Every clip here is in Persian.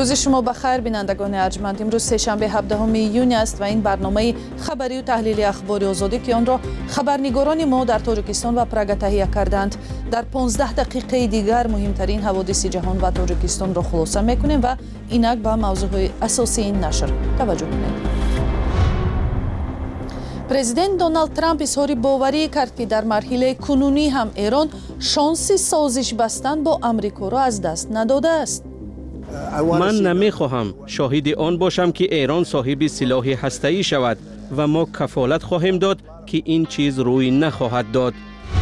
روز شما بخیر بینندگان ارجمند. امروز سه‌شنبه 17 ایون است و این برنامه خبری و تحلیلی اخبار آزادی که آن را خبرنگاران ما در تاجیکستان و پراگ تهیه کردند. در 15 دقیقه دیگر مهمترین حوادث جهان و تاجیکستان را خلاصه میکنیم و اینک به موضوع اساسی این نشر توجه کنید. پرزیدنت دونالد ترامپ اظهار باوری کرد که در مرحله کنونی هم ایران شانس سازش بستن با آمریکا را از دست نداده است. من نمیخواهم شاهد آن باشم که ایران صاحب سلاح هسته‌ای شود و ما کفالت خواهیم داد که این چیز روی نخواهد داد.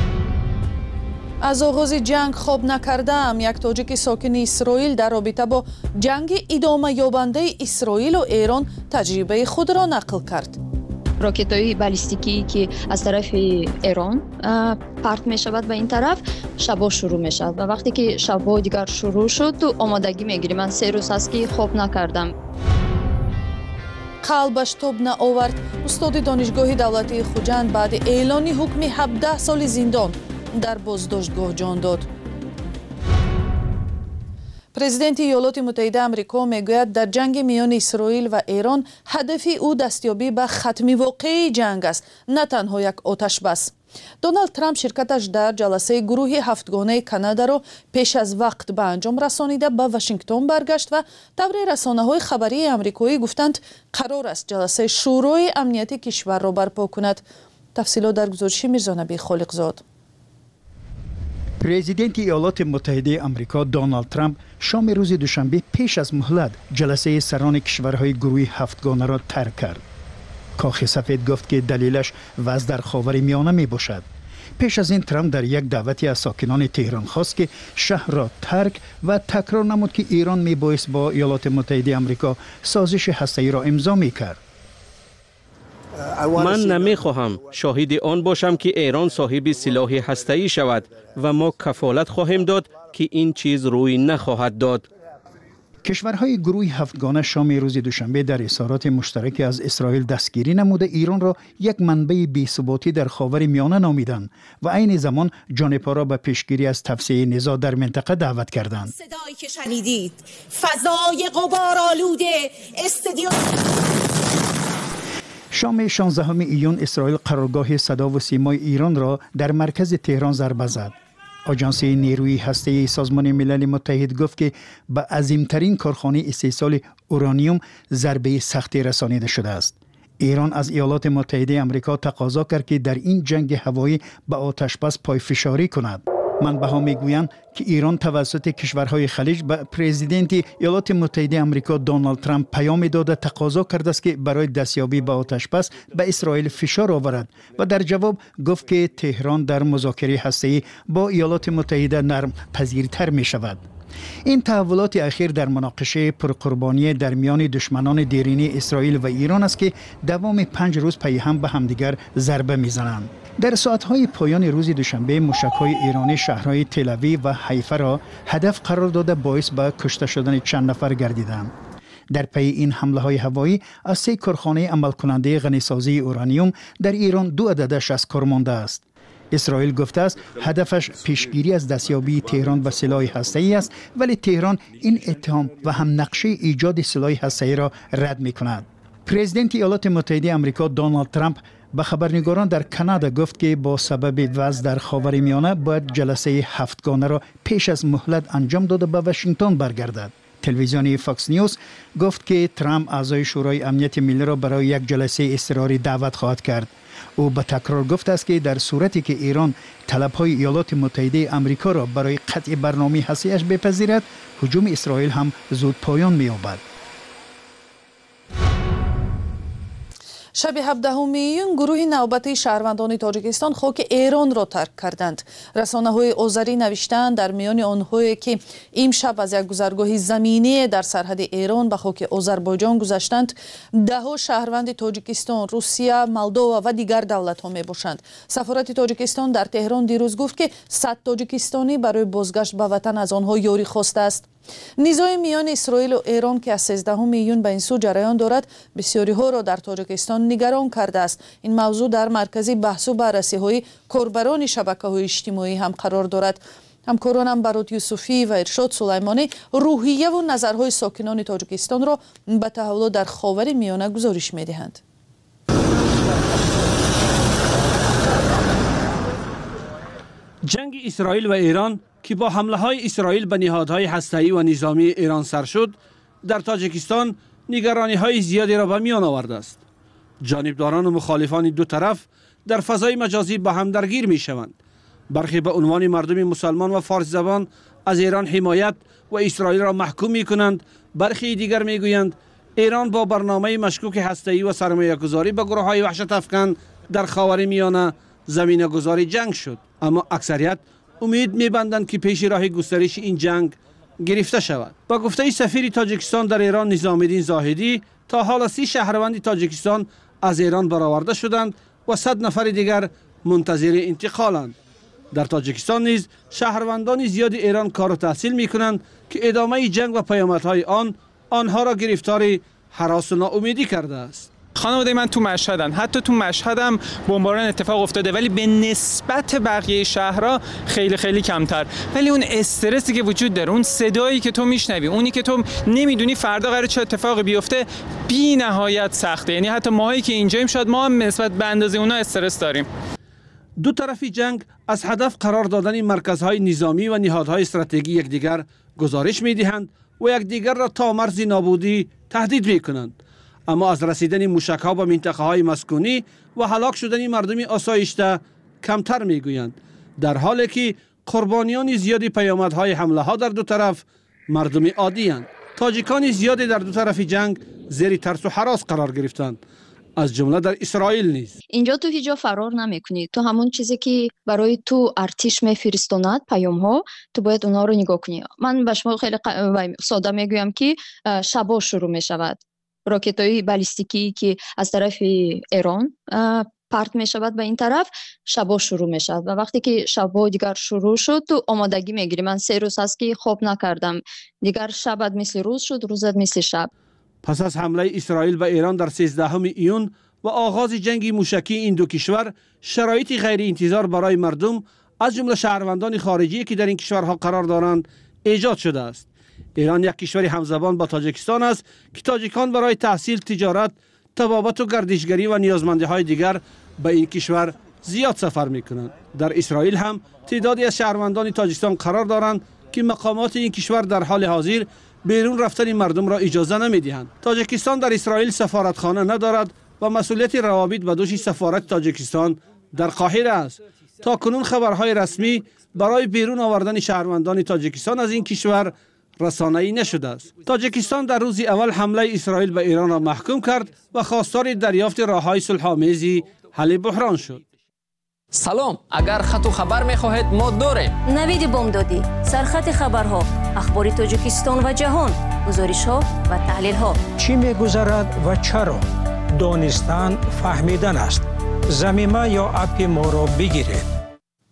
از آغاز جنگ خواب نکردم. یک تاجیک ساکن اسرائیل در رابطه با جنگ ادامه یابنده اسرائیل و ایران تجربه خود را نقل کرد. راکت‌های بالستیکی که از طرف ایران پرت می شود به این طرف شبا شروع می شود و وقتی که شبا دیگر شروع شد تو آمادگی می گیری. من 3 روز هست که خواب نکردم. قلبش تاب نآورد. استاد دانشگاه دولتی خوجند بعد اعلان حکم 17 سال زندان در بازداشتگاه جان داد. پرزیدنت ایالات متحده آمریکا میگوید در جنگ میان اسرائیل و ایران هدف او دستیابی به ختم واقعی جنگ است، نه تنها یک آتش بس. دونالد ترامپ شرکتش در جلسه گروه هفتگانه کانادا را پیش از وقت به انجام رسانیده به واشنگتن برگشت و طور رسانه‌های خبری آمریکایی گفتند قرار است جلسه شورای امنیتی کشور را برپا کند. تفصیلات در گزارش میرزانبی خالقزاد. پرزیدنت ایالات متحده آمریکا دونالد ترامپ شام روز دوشنبه پیش از مهلت جلسه سران کشورهای گروه هفتگانه را ترک کرد. کاخ سفید گفت که دلیلش وضع در خاورمیانه می باشد. پیش از این ترامپ در یک دعوتی از ساکنان تهران خواست که شهر را ترک و تکرار نمود که ایران می بایست با ایالات متحده آمریکا سازش هسته‌ای را امضا می کرد. من نمیخواهم شاهد آن باشم که ایران صاحب سلاح هسته‌ای شود و ما کفالت خواهیم داد که این چیز روی نخواهد داد. کشورهای گروه هفتگانه شام روز دوشنبه در اظهارات مشترک از اسرائیل دستگیری نموده ایران را یک منبع بی‌ثباتی در خاورمیانه نامیدند و عین زمان جانبها را به پیشگیری از توسعه نزاع در منطقه دعوت کردند. صدایی که شنیدید فضای غبارآلوده استادیوم شام 16 ایون اسرائیل قرارگاه صدا و سیمای ایران را در مرکز تهران ضربه زد. آژانس نیروی هسته‌ای سازمان ملل متحد گفت که به عظیمترین کارخانه استحصال اورانیوم ضربه سختی رسانیده شده است. ایران از ایالات متحده آمریکا تقاضا کرد که در این جنگ هوایی به آتشبس پایفشاری کند. منبع‌ها میگویند که ایران توسط کشورهای خلیج به پرزیدنت ایالات متحده آمریکا دونالد ترامپ پیام داده تقاضا کرده است که برای دستیابی به آتشبس به اسرائیل فشار آورد و در جواب گفت که تهران در مذاکره هسته‌ای با ایالات متحده نرم پذیرتر می شود. این تحولات اخیر در مناقشه پرقربانی در میان دشمنان دیرینه اسرائیل و ایران است که دوام 5 روز پی هم به همدیگر ضربه میزنند. در ساعتهای پایان روز دوشنبه موشک‌های ایرانی شهرهای تل‌آویو و حیفا را هدف قرار داده باعث به کشته شدن چند نفر گردیدند. در پی این حمله‌های هوایی از 3 کارخانه عمل کننده غنیسازی اورانیوم در ایران 2 عددش از کار مانده است. اسرائیل گفته است هدفش پیشگیری از دستیابی تهران به سلاح هسته‌ای است، ولی تهران این اتهام و هم نقشه ایجاد سلاح هسته‌ای را رد می‌کند. پرزیدنت ایالات متحده آمریکا دونالد ترامپ به خبرنگاران در کانادا گفت که با سبب وضع در خاورمیانه باید جلسه هفتگانه را پیش از مهلت انجام داده به واشنگتن برگردد. تلویزیون فاکس نیوز گفت که ترامپ اعضای شورای امنیت ملی را برای یک جلسه اضطراری دعوت خواهد کرد. او به تکرار گفته است که در صورتی که ایران طلب‌های ایالات متحده آمریکا را برای قطع برنامه هسته‌ایش بپذیرد، هجوم اسرائیل هم زود پایان می‌یابد. شب 17 ایون گروه نوبتی شهروندان تاجیکستان خاک ایران را ترک کردند. رسانه‌های آذری نوشتند در میان آنهایی که امشب از یک گذرگاه زمینی در سرحد ایران به خاک آذربایجان گذشتند، 10 شهروند تاجیکستان، روسیه، مولداوا و دیگر دولت‌ها میباشند. سفارت تاجیکستان در تهران دیروز گفت که 100 تاجیکستانی برای بازگشت به وطن از آنها یاری خواسته است. نزاع میان اسرائیل و ایران که از 13 ایون به این سو جریان دارد، بسیاری ها را در تاجیکستان نگران کرده است. این موضوع در مرکز بحث و بررسی های کاربران شبکه‌های اجتماعی هم قرار دارد. ҳамкоронам Барот Юсуфӣ ва Иршод Сулаймонӣ рӯҳияву назарҳои сокинони Тоҷикистонро ба таҳаввулот дар ховари миёна гузориш медиҳанд. جنگ اسرائیل و ایران که با حمله های اسرائیل به نهادهای هسته‌ای و نظامی ایران سر شد، در تاجیکستان نگرانی های زیادی را به میان آورده است. جانبداران و مخالفان دو طرف در فضای مجازی با هم درگیر می شوند. برخی به عنوان مردم مسلمان و فارس زبان از ایران حمایت و اسرائیل را محکوم می کنند. برخی دیگر می گویند ایران با برنامه مشکوک هسته‌ای و سرمایه‌گذاری به گروه‌های وحشت افکن در خاورمیانه زمینه‌گذاری جنگ شد. اما اکثریت امید می‌بندند که پیش راه گسترش این جنگ گرفته شود. با گفته سفیر تاجیکستان در ایران نظام‌الدین زاهدی، تا حالا 30 شهروند تاجیکستان از ایران برآورده شدند و 100 نفر دیگر منتظر انتقالند. در تاجیکستان نیز شهروندان زیاد ایران کار و تحصیل می‌کنند که ادامه جنگ و پیامدهای آنها را گرفتار هراس و ناامیدی کرده است. خانواده من تو مشهدن، حتی تو مشهدم بمباران اتفاق افتاده، ولی به نسبت بقیه شهرها خیلی کمتر. ولی اون استرسی که وجود داره، اون صدایی که تو میشنوی، اونی که تو نمیدونی فردا قراره چه اتفاقی بیفته، بی نهایت سخته. یعنی حتی ماهایی که اینجاییم شاید ما هم نسبت به اندازه اونا استرس داریم. دو طرف جنگ از هدف قرار دادن مرکزهای نظامی و نهادهای استراتژیکی یکدیگر گزارش می‌دهند و یکدیگر را تا مرز نابودی تهدید می‌کنند. اما از رسیدن موشک‌ها به منطقه‌های مسکونی و هلاک شدن مردم آسایشته کمتر می‌گویند، در حالی که قربانیان زیادی پیامدهای حمله‌ها در دو طرف مردم عادی‌اند. تاجیکان زیادی در دو طرف جنگ زیر ترس و هراس قرار گرفتند، از جمله در اسرائیل نیز. اینجا تو هیچ جا فرار نمی‌کنی. تو همون چیزی که برای تو ارتش میفرستاند پیام‌ها، تو باید اونها رو نگاه کنی. من به شما خیلی ساده میگویم که شبا شروع می‌شود. راکت‌های بالستیکی که از طرف ایران پرت می شود به این طرف، شبا شروع می شود و وقتی که شبا دیگر شروع شد تو آمادگی می گیری. من 3 روز هست که خواب نکردم، دیگر شبت مثل روز شد، روزت مثل شب. پس از حمله اسرائیل به ایران در 13 ایون و آغاز جنگ موشکی این دو کشور، شرایط غیر انتظار برای مردم از جمله شهروندان خارجی که در این کشورها قرار دارند ایجاد شده است. ایران یک کشور همزبان با تاجیکستان است که تاجیکان برای تحصیل، تجارت، طبابت و گردشگری و نیازمندی‌های دیگر به این کشور زیاد سفر می‌کنند. در اسرائیل هم تعدادی از شهروندان تاجیکستان قرار دارند که مقامات این کشور در حال حاضر بیرون رفتن مردم را اجازه نمی‌دهند. تاجیکستان در اسرائیل سفارتخانه ندارد و مسئولیت روابط به دوش سفارت تاجیکستان در قاهره است. تا کنون خبرهای رسمی برای بیرون آوردن شهروندان تاجیکستان از این کشور رسانه‌ای نشده است. تاجیکستان در روز اول حمله اسرائیل به ایران را محکوم کرد و خواستار دریافت راه‌های صلح‌آمیز حل بحران شد. سلام، اگر خط و خبر می‌خواهید ما داریم. نوید بامدادی، سرخط خبرها، اخبار تاجیکستان و جهان، گزارش‌ها و تحلیل‌ها. چی می‌گذرد و چرا؟ دانستن، فهمیدن است. ضمیمه یا اپ ما را بگیرید.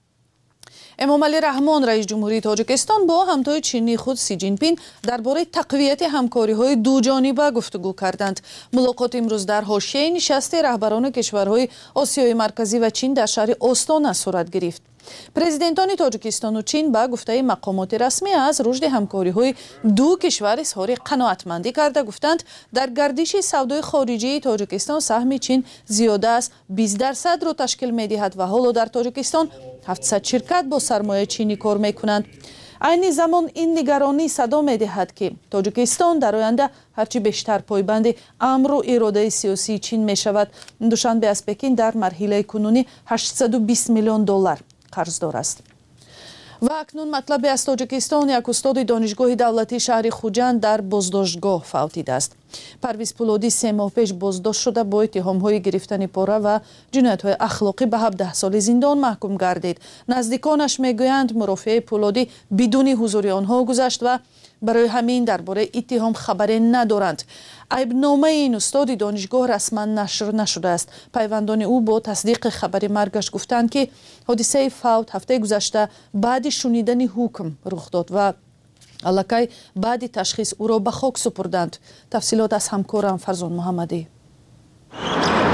эмомалӣ раҳмон раис ҷумҳурии тоҷикистон бо ҳамтои чинии худ Си Ҷинпин дар бораи тақвияти ҳамкориҳои дуҷониба гуфтугӯ карданд. мулоқот имрӯз дар ҳошияи нишасти раҳбарони кишварҳои осиёи марказӣ ва чин дар шаҳри Остона сурат гирифт. президентони тоҷикистону чин ба гуфтаи мақомоти расмӣ аз рушди ҳамкориҳои ду кишвар изҳори қаноатмандӣ карда гуфтанд, дар гардиши савдои хориҷии тоҷикистон саҳми чин зиёда аз 20% ташкил медиҳад ва ҳоло дар тоҷикистон 700 ширкат бо сармояи чинӣ кор мекунанд. айни замон ин нигаронӣ садо медиҳад ки тоҷикистон дар оянда ҳарчи бештар пойбанди амру иродаи сиёсии чин мешавад. душанбе аз пекин дар марҳилаи кунунӣ $820 миллион қарздор аст. ва акнун матлабе аз тоҷикистон, як устоди донишгоҳи давлатии шаҳри Хуҷанд дар боздоштгоҳ фавтидааст. Парвиз Пулодӣ 3 моҳ пеш боздошт шуда бо иттиҳомҳои гирифтани пора ва ҷиноятҳои ахлоқӣ ба 17 соли зиндон маҳкум гардид. наздиконаш мегӯянд мурофиаи Пулодӣ бидуни ҳузури онҳо гузашт ва барои ҳамин дар бораи иттиҳом хабаре надоранд. айбномаи ин устоди донишгоҳ расман нашр нашудааст. пайвандони ӯ бо тасдиқи хабари маргаш гуфтанд ки ҳодисаи фавт ҳафтаи гузашта баъди шунидани ҳукм рух дод ва аллакай баъди ташхис ӯро ба хок супурданд. тафсилот аз ҳамкорам Фарзон Муҳаммадӣ.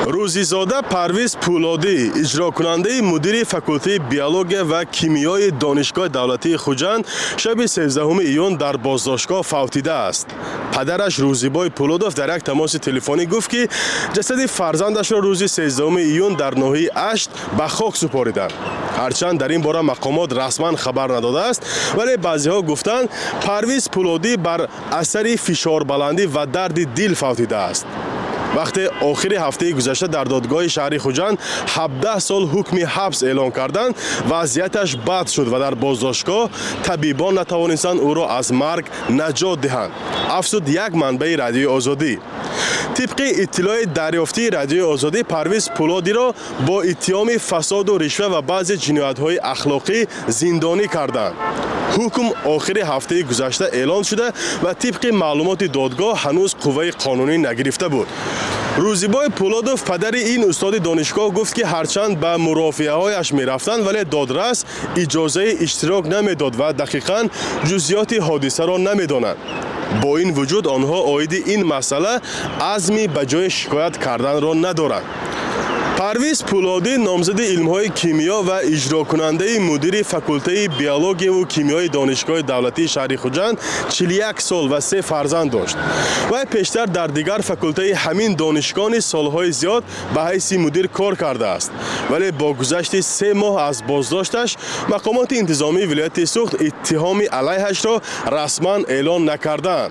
روزیزاده پرویز پولادی اجرا کننده مدیر فاکولته بیولوژی و کیمیای دانشگاه دولتی خوجند شب 13 ایون در بازداشتگاه فوتیده است. پدرش روزیبای پولادوف در یک تماس تلفنی گفت که جسد فرزندش را روز 13 ایون در ناحیه اشت به خاک سپاریدند. هرچند در این باره مقامات رسما خبر نداده است، ولی بعضی‌ها گفتند پرویز پولادی بر اثر فشار بلندی و درد دل فوتیده است. وقتی آخر هفته گذشته در دادگاه شهری خوجند 17 سال حکم حبس اعلان کردند، وضعیتش بد شد و در بازداشتگاه طبیبان نتوانستند او را از مرگ نجات دهند، افزود یک منبع رادیو آزادی. طبق اطلاع دریافتی رادیو آزادی، پرویز پولادی را با اتهام فساد و رشوه و بعضی جنایت‌های اخلاقی زندانی کردند. حکم آخر هفته گذشته اعلان شده و طبق معلومات دادگاه هنوز قوه قانونی نگرفته بود. روزیبای پولادوف پدر این استاد دانشگاه گفت که هرچند به مرافعه‌هایش می‌رفتند ولی دادرس اجازه اشتراک نمیداد و دقیقاً جزئیات حادثه را نمی‌دانند. با این وجود آنها عاید این مسئله عزمی به جای شکایت کردن را ندارند. پرویز پولادی نامزد علم‌های کیمیا و اجرا کننده مدیر فاکولته بیولوژی و کیمیای دانشگاه دولتی شهر خوجند 41 سال و 3 فرزند داشت. و پیشتر در دیگر فاکولته همین دانشگاه سالهای زیاد به حیث مدیر کار کرده است. ولی با گذشت 3 ماه از بازداشتش مقامات انتظامی ولایت سوخت اتهام علیهش را رسما اعلان نکردند.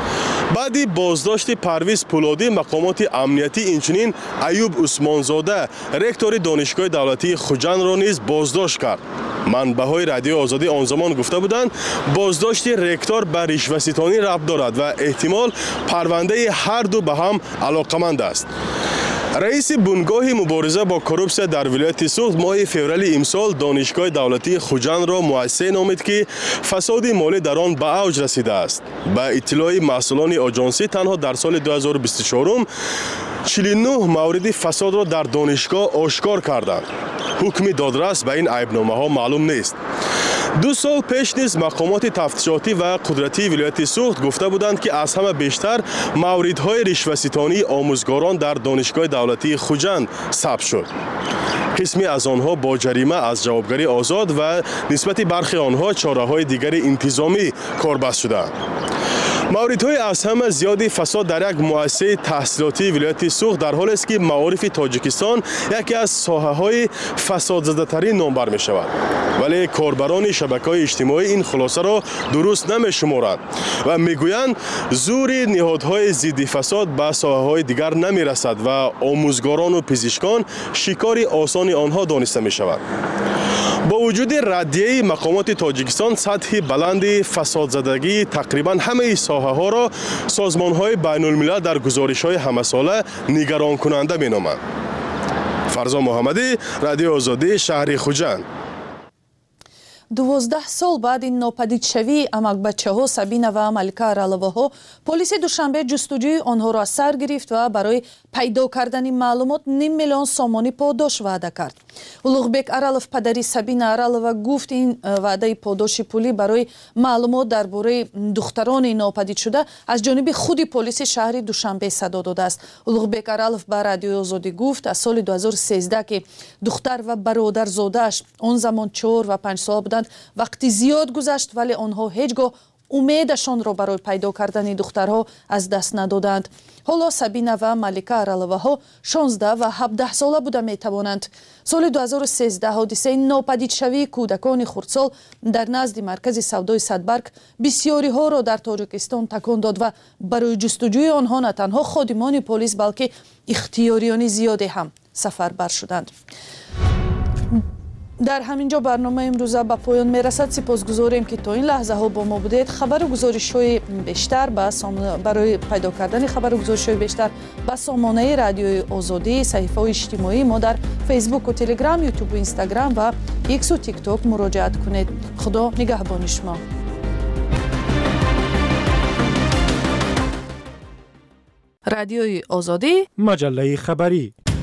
بعدی بازداشت پرویز پولادی مقامات امنیتی اینچنین ایوب عثمانزاده رکتور دانشگاه دولتی خوجند را نیز بازداشت کرد. منبع‌های رادیو آزادی آن زمان گفته بودند بازداشت رکتور به رشوه‌ستانی ربط دارد و احتمال پرونده هر دو به هم علاقمند است. رئیس بنگاه مبارزه با کروپسیون در ولایت سوخت ماه فوریه امسال دانشگاه دولتی خوجند را مؤسسه نامید که فساد مالی در آن به اوج رسیده است. با اطلاع مسئولان آژانسی تنها در سال 2024 49 مورد فساد را در دانشگاه آشکار کردند. حکم دادرس به این عیبنامه‌ها معلوم نیست. 2 سال پیش نیز مقامات تفتیشاتی و قدرتی ولایت سوخت گفته بودند که از همه بیشتر موردهای رشوه‌ستانی آموزگاران در دانشگاه دولتی خوجند ثبت شد. قسمی از آنها با جریمه از جوابگری آزاد و نسبت برخی آنها چاره‌های دیگر انتظامی کاربست شدند. موردهای از همه زیادی فساد در یک مؤسسه تحصیلاتی ولایت سوخت در حالی است که معارف تاجیکستان یکی از ساحه‌های فسادزده‌ترین نام بر می‌شود. ولی کاربران شبکه‌های اجتماعی این خلاصه را درست نمی‌شمارند و می‌گویند زور نهادهای ضد فساد به ساحه‌های دیگر نمی‌رسد و آموزگاران و پزشکان شکار آسان آنها دانسته می‌شوند. با وجود ردیه مقامات تاجیکستان، سطح بلند فسادزدگی تقریبا همه ساحه‌ها را سازمان‌های بین‌الملل در گزارش‌های همه‌ساله نگران کننده می‌نامند. فرزان محمدی، رادیو آزادی، شهر خوجند. 12 سال баъди нопадидшавии амакбачаҳо Сабина ва Малика Араловаҳо полиси Душанбе ҷустуҷӯи онҳоро аз сар гирифт ва барои пайдо кардани маълумот 5 миллион сомонӣ подош ваъда кард. Улуғбек Аралов падари Сабина Аралова гуфт ин ваъдаи подоши пулӣ барои маълумот дар бораи духтарони нопадидшуда аз ҷониби худи полиси шаҳри Душанбе садо додааст. Улуғбек Аралов ба Радиои Озодӣ гуфт аз соли 2013 ки духтар ва бародарзодааш он замон 4 ва 5 сол буданд. вақти зиёд гузашт, вале онҳо ҳеҷ гоҳ умедашонро барои пайдо кардани духтарҳо аз даст надоданд. ҳоло Сабина ва Малика Араловаҳо 16 ва 17 сола буда метавонанд. соли 2013 ҳодисаи нопадидшавии кӯдакони хурдсол дар назди маркази савдои Садбарг бисёриҳоро дар Тоҷикистон такон дод ва барои ҷустуҷӯи онҳо на танҳо ходимони полис, балки ихтиёриёни зиёде ҳам сафарбар шуданд. дар ҳамин ҷо барномаи имрӯза ба поён мерасад. сипосгузорем ки то ин лаҳзаҳо бо мо будед. хабару гузоришҳои бештар барои пайдо кардани хабару гузоришҳои бештар ба сомонаи Радиои Озодӣ, саҳифаҳои иҷтимоӣ мо дар Фейсбуку, Телеграм, Ютубу, Инстаграм ва Иксу ТикТок муроҷиат кунед. худо нигаҳбони шумо. Радиои Озодӣ, маҷаллаи хабарӣ.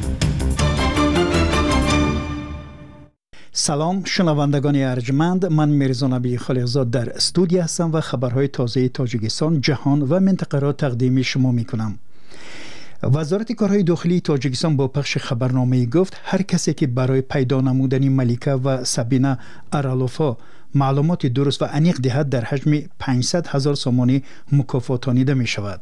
سلام شنوندگان ارجمند، من میرزا نبی خلیقزاد در استودیو هستم و خبرهای تازه تاجیکستان، جهان و منطقه را تقدیم شما می کنم. وزارت کارهای داخلی تاجیکستان با پخش خبرنامه‌ای گفت هر کسی که برای پیدا نمودن ملیکه و سابینا ارالوفا معلومات درست و عمیق دهد در حجم 500,000 سومانی مکافاتانیده می شود.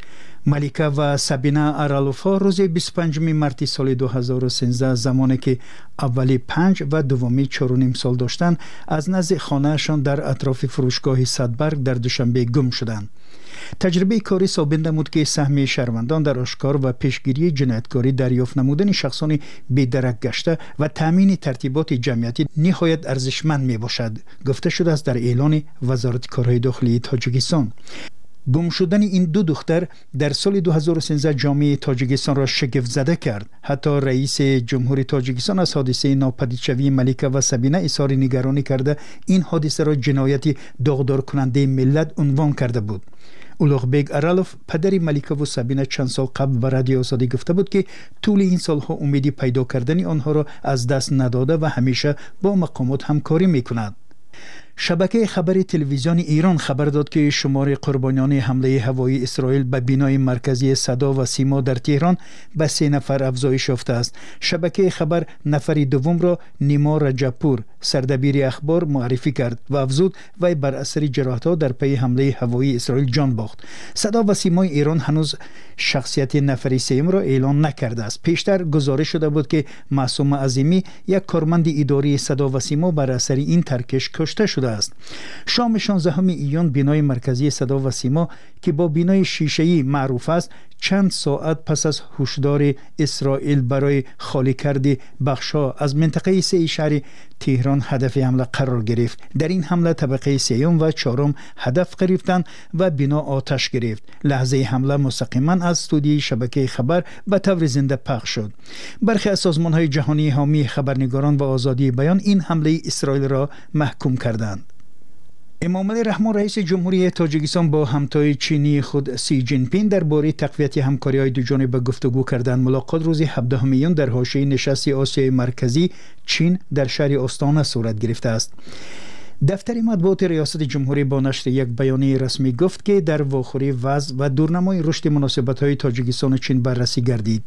ملیکه و سابینا ارالوفا روز 25 مارس سال 2013 زمانی که اولی 5 و دومی 4.5 سال داشتند از نزد خانهشان در اطراف فروشگاه صدبرگ در دوشنبه گم شدند. تجربه کاری ثابت نمود که سهم شهروندان در آشکار و پیشگیری جنایتکاری دریافت نمودن شخصان بی‌درک گشته و تامین ترتیبات جمعیتی نهایت ارزشمند می باشد گفته شده است در اعلان وزارت کارهای داخلی تاجیکستان. گم شدن این دو دختر در سال 2013 جامعه تاجیکستان را شگفت زده کرد. حتی رئیس جمهوری تاجیکستان از حادثه ناپدیدشوی ملیکه و سابینا اظهار نگرانی کرده این حادثه را جنایتی داغدار کننده ملت عنوان کرده بود. اولوغبگ ارالوف پدر ملیکه و سابینا چند سال قبل به رادیو آزادی گفته بود که طول این سالها امیدی پیدا کردن آنها را از دست نداده و همیشه با مقامات همکاری میکند. شبکه خبر تلویزیون ایران خبر داد که شمار قربانیان حمله هوایی اسرائیل به بینای مرکزی صدا و سیما در تهران به 3 نفر افزایش یافته است. شبکه خبر نفر دوم را نیما رجبپور سردبیر اخبار معرفی کرد و افزود وی بر اثر جراحت‌ها در پی حمله هوایی اسرائیل جان باخت. صدا و سیمای ایران هنوز شخصیت نفر سوم را اعلام نکرده است. پیشتر گزارش شده بود که معصوم عظیمی یک کارمند اداری صدا و سیما بر اثر این ترکش کشته شده است. شام 16 ایون بینای مرکزی صدا و سیما که با بینای شیشه‌ای معروف است چند ساعت پس از هشدار اسرائیل برای خالی کردن بخش‌ها از منطقه 3 شهر تهران هدف حمله قرار گرفت. در این حمله طبقه 3 و 4 هدف گرفتند و بنا آتش گرفت. لحظه حمله مستقیما از استودیوی شبکه خبر به طور زنده پخش شد. برخی از سازمان‌های جهانی حامی خبرنگاران و آزادی بیان این حمله اسرائیل را محکوم کردند. امامعلی رحمان رئیس جمهوری تاجیکستان با همتای چینی خود سی جین پینگ درباره تقویت همکاری‌های دوجانبه گفتگو کردند. ملاقات روز 17 میون در حاشیه نشست آسیای مرکزی چین در شهر آستانه صورت گرفته است. دفتر مطبوعات ریاست جمهوری با نشر یک بیانیه رسمی گفت که در واخوری وضع و دورنمای رشد مناسبت‌های تاجیکستان و چین بررسی گردید.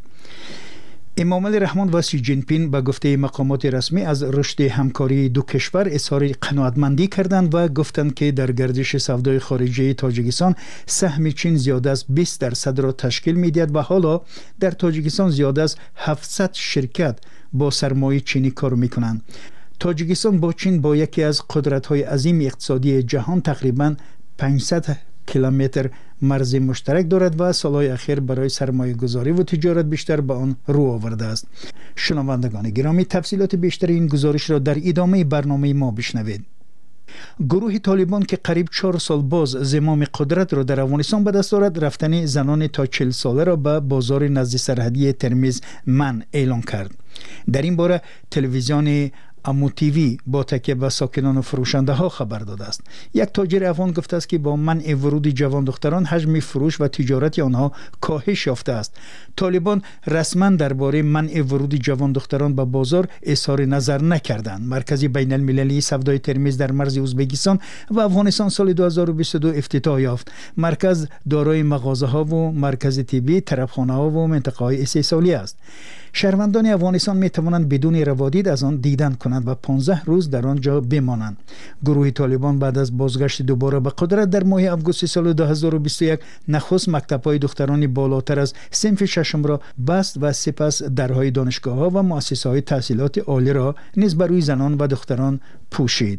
امامعلی رحمان و سی جین پینگ به گفته مقامات رسمی از رشد همکاری دو کشور اظهار قناعتمندی کردند و گفتند که در گردش سودای خارجی تاجیکستان سهم چین زیاد از 20% را تشکیل می‌دهد و حالا در تاجیکستان زیاد از 700 شرکت با سرمایه چینی کار می‌کنند. تاجیکستان با چین با یکی از قدرت‌های عظیم اقتصادی جهان تقریباً 500 کیلومتر مرز مشترک دارد و سالهای اخیر برای سرمایه گذاری و تجارت بیشتر به آن رو آورده است. شنوندگان گرامی، تفصیلات بیشتر این گزارش را در ادامه برنامه ما بشنوید. گروه طالبان که قریب 4 سال باز زمام قدرت را در افغانستان به دست دارد، رفتن زنان تا 40 ساله را به بازار نزد سرحدی ترمیز من اعلان کرد. در این باره تلویزیون امو تیوی با تکیه به ساکنان و فروشنده ها خبر داده است. یک تاجر افغان گفته است که با منع ورود جوان دختران حجم فروش و تجارت آنها کاهش یافته است. طالبان رسما درباره منع ورود جوان دختران به بازار اظهار نظر نکردند. مرکز بین المللی سودای ترمیز در مرز ازبکستان و افغانستان سال 2022 افتتاح یافت. مرکز دارای مغازه ها و مرکز طبی، طرفخانه ها و منطقه های استحصالی است. شهروندان افغانستان می توانند بدون روادید از آن دیدن کنند و 15 روز در آنجا بمانند. گروه طالبان بعد از بازگشت دوباره به قدرت در ماه آگوست سال 2021 نخست مکتب‌های دختران بالاتر از صنف ششم را بست و سپس درهای دانشگاه‌ها و مؤسسه‌های تحصیلات عالی را نیز بر روی زنان و دختران پوشید.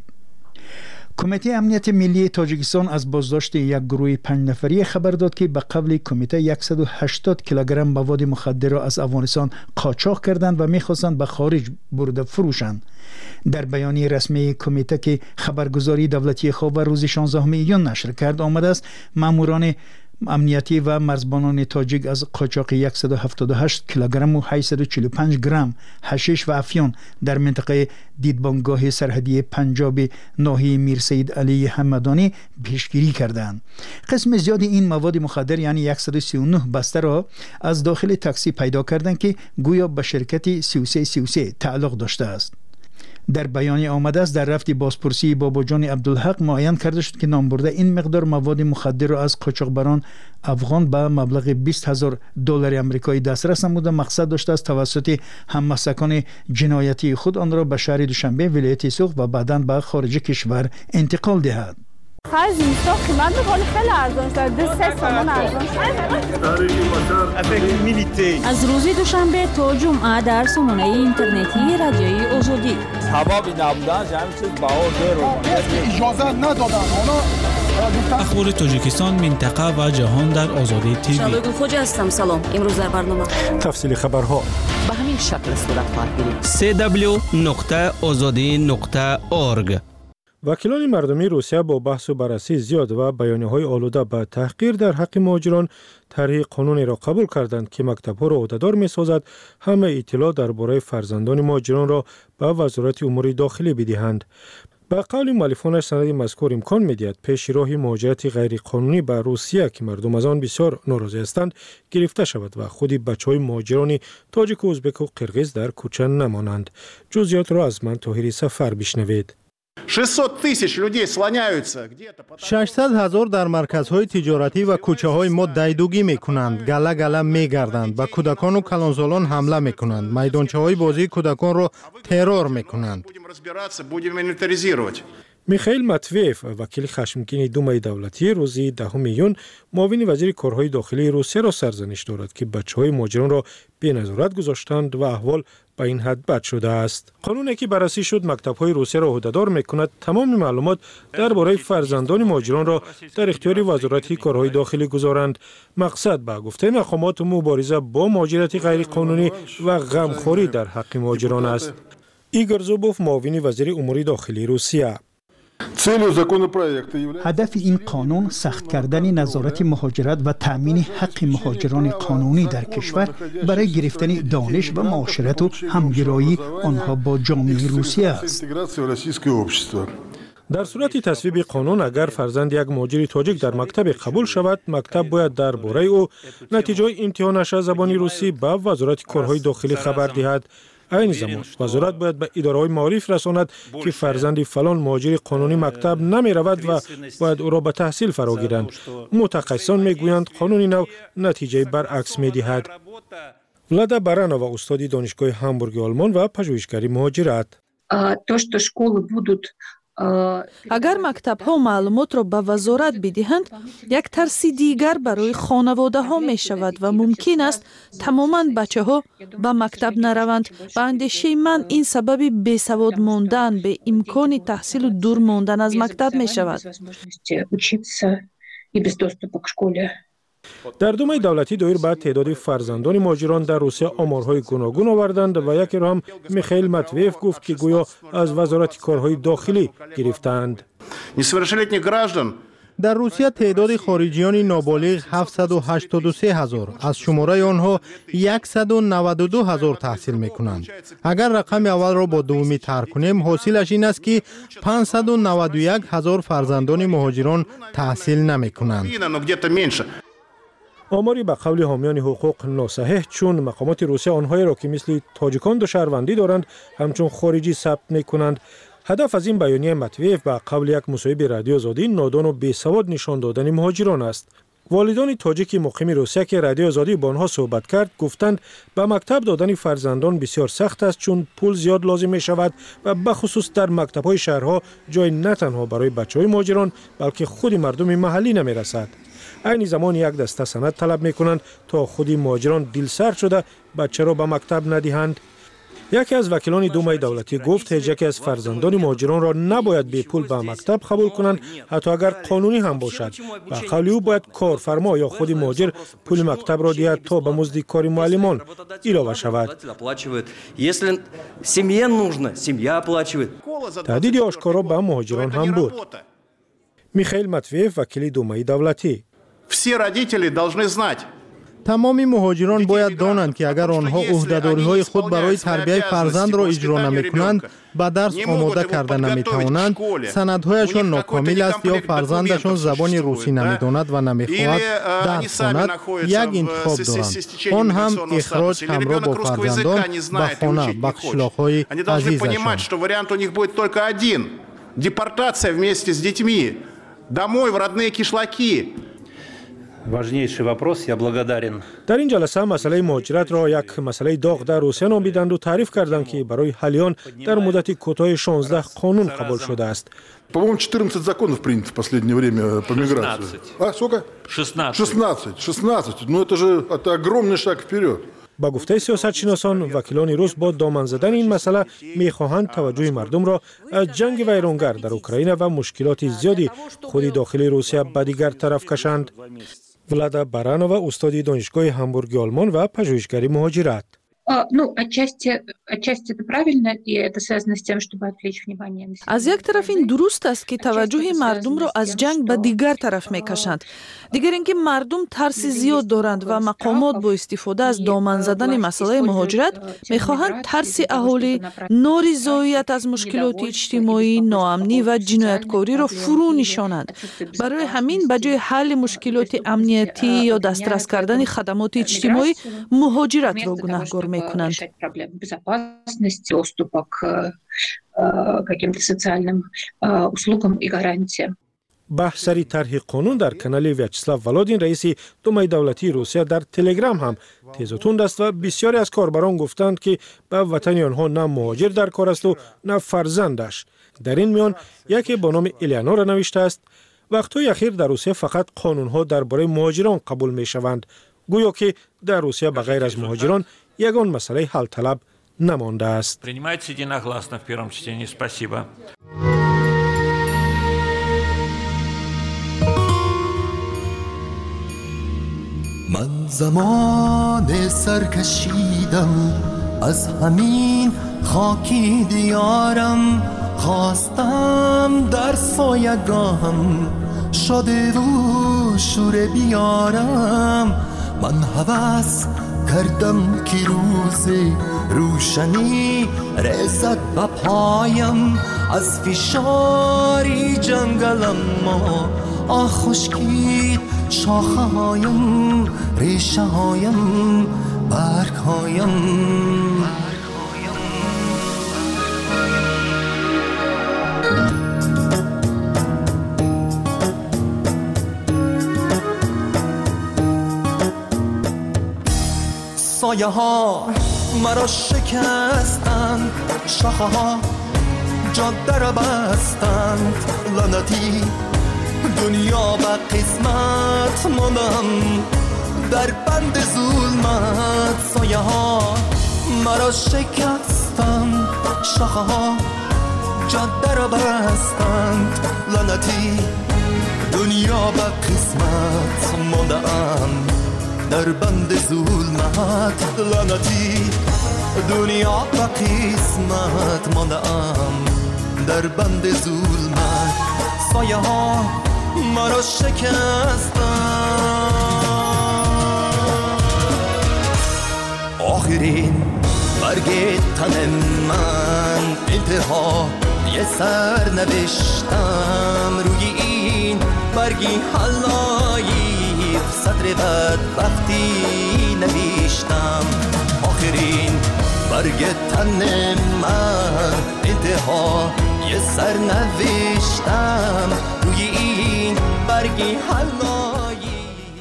کمیته امنیت ملی تاجیکستان از بازداشت یک گروه 5 نفری خبر داد که به قبل کمیته 180 کیلوگرم مواد مخدر را از افغانستان قاچاق کردند و می‌خواستند به خارج برده فروشند. در بیانیه رسمی کمیته که خبرگزاری دولتی خواب روز 16 میون نشر کرد آمده است ماموران امنیتی و مرزبانان تاجیک از قاچاق 178 کیلوگرم و 845 گرم حشیش و افیون در منطقه دیدبانگاه سرحدی پنجاب ناحیه میر سید علی همدانی پیشگیری کردند. قسم زیادی این مواد مخدر یعنی 139 بسته را از داخل تاکسی پیدا کردند که گویا به شرکت 3333 تعلق داشته است. در بیانیه آمده است در رفت بازپرسی باباجان عبدالحق معین کرده شد که نامبرده این مقدار مواد مخدر را از قاچاقبران افغان به مبلغ 20,000 دلار آمریکایی دسترس نموده مقصد داشته است توسط هممسلکان جنایتی خود آن را به شهر دوشنبه ولایت سوق و بعداً به خارج کشور انتقال دهد. خرج نیستا قیمت میکنه خیلی ارزان شده 3 تومان ارزان شده. از روز دوشنبه تا جمعه در سامانه اینترنتی رادیوی آزادی حبابی نبودن جمعی چیز بهار اجازه ندادن اخبار تاجیکستان منطقه و جهان در آزادی تیوی. شبگل خوجا هستم. سلام. امروز در برنامه تفصیل خبرها به همین شکل صورت خواهد گرفت. www.azadi.org. وکیلان مردمی روسیه با بحث و بررسی زیاد و بیانیه‌های آلوده به تحقیر در حق مهاجران طرح قانونی را قبول کردند که مکتب‌ها را عهده‌دار می‌سازد همه اطلاع درباره فرزندان مهاجران را به وزارت امور داخلی بدهند. به قول مؤلفانش سند مذکور امکان می‌دهد پیش راه مهاجرت غیرقانونی به روسیه که مردم از آن بسیار ناراضی هستند گرفته شود و خود بچه‌های مهاجران تاجیک و ازبک و قرغیز در کوچه نمانند. جزئیات را از من طاهری سفر بشنوید. 600,000 در مرکزهای تجارتی و کوچه‌های ما دیدگی می‌کنند، گله می‌گردند، به کودکان و کلانسالان حمله می‌کنند، میدانچه‌های بازی کودکان را ترور می‌کنند. میخائیل ماتویف وکیل خشمگین دومای دولتی روز 10 میلیون معاون وزیر کارهای داخلی روسیه را سرزنش دارد که بچه‌های مهاجران را بی نظارت گذاشتند و احوال به این حد بد شده است. قانونی که بررسی شد مکتب‌های روسیه را عهده‌دار می‌کند تمام معلومات درباره فرزندان مهاجران را در اختیار وزارت کارهای داخلی گذارند. مقصد به گفته مقامات مبارزه با مهاجرت غیرقانونی و غمخوری در حق مهاجران است. ایگور زوبوف معاون وزیر امور داخلی روسیه: هدف این قانون سخت کردن نظارت مهاجرت و تأمین حق مهاجران قانونی در کشور برای گرفتن دانش و معاشرت و همگرایی آنها با جامعه روسیه است. در صورت تصویب قانون اگر فرزند یک مهاجر تاجیک در مکتب قبول شود مکتب باید درباره او نتیجه امتحانش از زبان روسی به وزارت کارهای داخلی خبر دهد. این زمان وزارت باید به اداره‌های معارف رساند که فرزند فلان مهاجر قانونی مکتب نمی رود و باید او را به تحصیل فرا گیرند. متخصصان میگویند قانون نو نتیجه برعکس میدهد. ولادا برانووا استاد دانشگاه هامبورگ آلمان و پژوهشگری مهاجرت: اگر مکتب‌ها معلومات را به وزارت بدهند یک ترس دیگر برای خانواده‌ها می‌شود و ممکن است تماماً بچه‌ها به مکتب نروند. به اندیشه من این سبب بیسواد ماندن به امکان تحصیل و دور ماندن از مکتب می‌شود. در دومای دولتی دایر به تعداد فرزندان مهاجران در روسیه آمارهای گوناگون آوردند و یکی را هم میخائیل ماتویف گفت که گویا از وزارت کارهای داخلی گرفتند. در روسیه تعداد خارجیان نابالغ 783,000 از شماره آنها 192,000 تحصیل میکنند. اگر رقم اول را با دومی ترک کنیم حاصلش این است که 591,000 فرزندان مهاجران تحصیل نمیکنند. آماری به قول حامیان حقوق ناصحیح چون مقامات روسیه آنهایی را که مثل تاجیکان دو شهروندی دارند همچون خارجی ثبت میکنند. هدف از این بیانیه ماتویف به قول یک مصاحبه رادیو آزادی نادان و بیسواد نشان دادن مهاجران است. والدان تاجیک مقیم روسیه که رادیو آزادی با آنها صحبت کرد گفتند به مکتب دادن فرزندان بسیار سخت است چون پول زیاد لازم می شود و بخصوص در مکتب‌های شهرها جای نه تنها برای بچه‌های مهاجران بلکه خود مردم محلی نمی رسد. این زمان یک دسته سند طلب می کنند تا خود مهاجران دلسرد شده بچه را به مکتب ندهند. یکی از وکیلان دومای دولتی گفت هیچ یکی از فرزندان مهاجران را نباید بی پول به مکتب قبول کنند حتی اگر قانونی هم باشد. به قول او باید کارفرما یا خود مهاجر پول مکتب را دهد تا به مزد کار معلمان علاوه شود. تهدید آشکارا به مهاجران هم بود. میخائیل ماتویف وکیل دومای دولتی: Все родители должны знать, تمام مهاجران باید دانند که اگر آنها عهده‌داری‌های خود برای تربیت فرزند را اجرا نمی‌کنند، به درس آماده کرده نمی‌توانند، سندهایشان ناکامل است یا فرزندشان زبان روسی نمی‌داند و نمی‌خواهد درس خواند، یک انتخاب دارند. آن هم اخراج همراه با فرزندان به خانه به قشلاق‌های عزیزشان. Депортация вместе с детьми домой в родные кишлаки. Важнейший вопрос, я благодарен. در این جلسه مسئله مهاجرت را یک مسئله داغ در روسیه نامیدند و تعریف کردند که برای حل آن در مدت کوتاه 16 قانون قبول شده است. По-моему, 14 законов принято в последнее время по миграции. 16. А, сколько? 16. Ну это огромный шаг вперед. با گفته سیاستشناسان، وکیلان روس با دامن زدن این مسئله می‌خواهند توجه مردم را از جنگ ویرانگر در اوکراین و مشکلات زیادی خود داخل روسیه به دیگر طرف کشند. ولادا برانووا استاد دانشگاه هامبورگ آلمان و پژوهشگری مهاجرت. از یک طرف این درست است که توجه مردم را از جنگ به دیگر طرف میکشند. دیگر اینکه مردم ترس زیاد دارند و مقامات با استفاده از دامن زدن مسئله مهاجرت میخواهند ترس اهالی، نارضایت از مشکلات اجتماعی، ناامنی و جنایتکاری را فرو نشانند. برای همین به جای حل مشکلات امنیتی یا دسترس کردن خدمات اجتماعی، مهاجرت را گناهکار میکنند. بحث سری طرح قانون در کانال ویاچسلاو ولادین رئیس دومای دولتی روسیه در تلگرام هم تیز و تند است و بسیاری از کاربران گفتند که به وطن آنها نه مهاجر در کار است و نه فرزندش. در این میان یکی با نام الیانورا نوشته است: وقتهای اخیر در روسیه فقط قانونها درباره مهاجران قبول می شوند، گویا که در روسیه بغیر از مهاجران یگان مسئله حل طلب نمانده است. Принимается единогласно в первом чтении. Спасибо. من زمان سرکشیدم از همین خاکی دیارم، خواستم در سایگاهم شده و شور بیارم. من هوس کردم که روز روشنی رسد به پایم، از فشاری جنگلم ما خشکید شاخه هایم، ریشه هایم، برگ هایم. سایه ها مرا شکستند، شاخه ها جاده را بستند، لعنتی دنیا به قسمت ماندم در بند ظلمت. سایه ها مرا شکستند، شاخه ها جاده را بستند، لعنتی دنیا به قسمت ماندم در بند ظلمت. لعنتی دنیا به قسمت ماندم در بند ظلمت. سایه ها مرا شکستند. آخرین برگ تن من انتها یه سر نوشتم، روی این برگی حلایی صدر بدبختی نوشتم. آخرین برگ تن من انتها یه سر نوشتم، روی این برگی حلایی.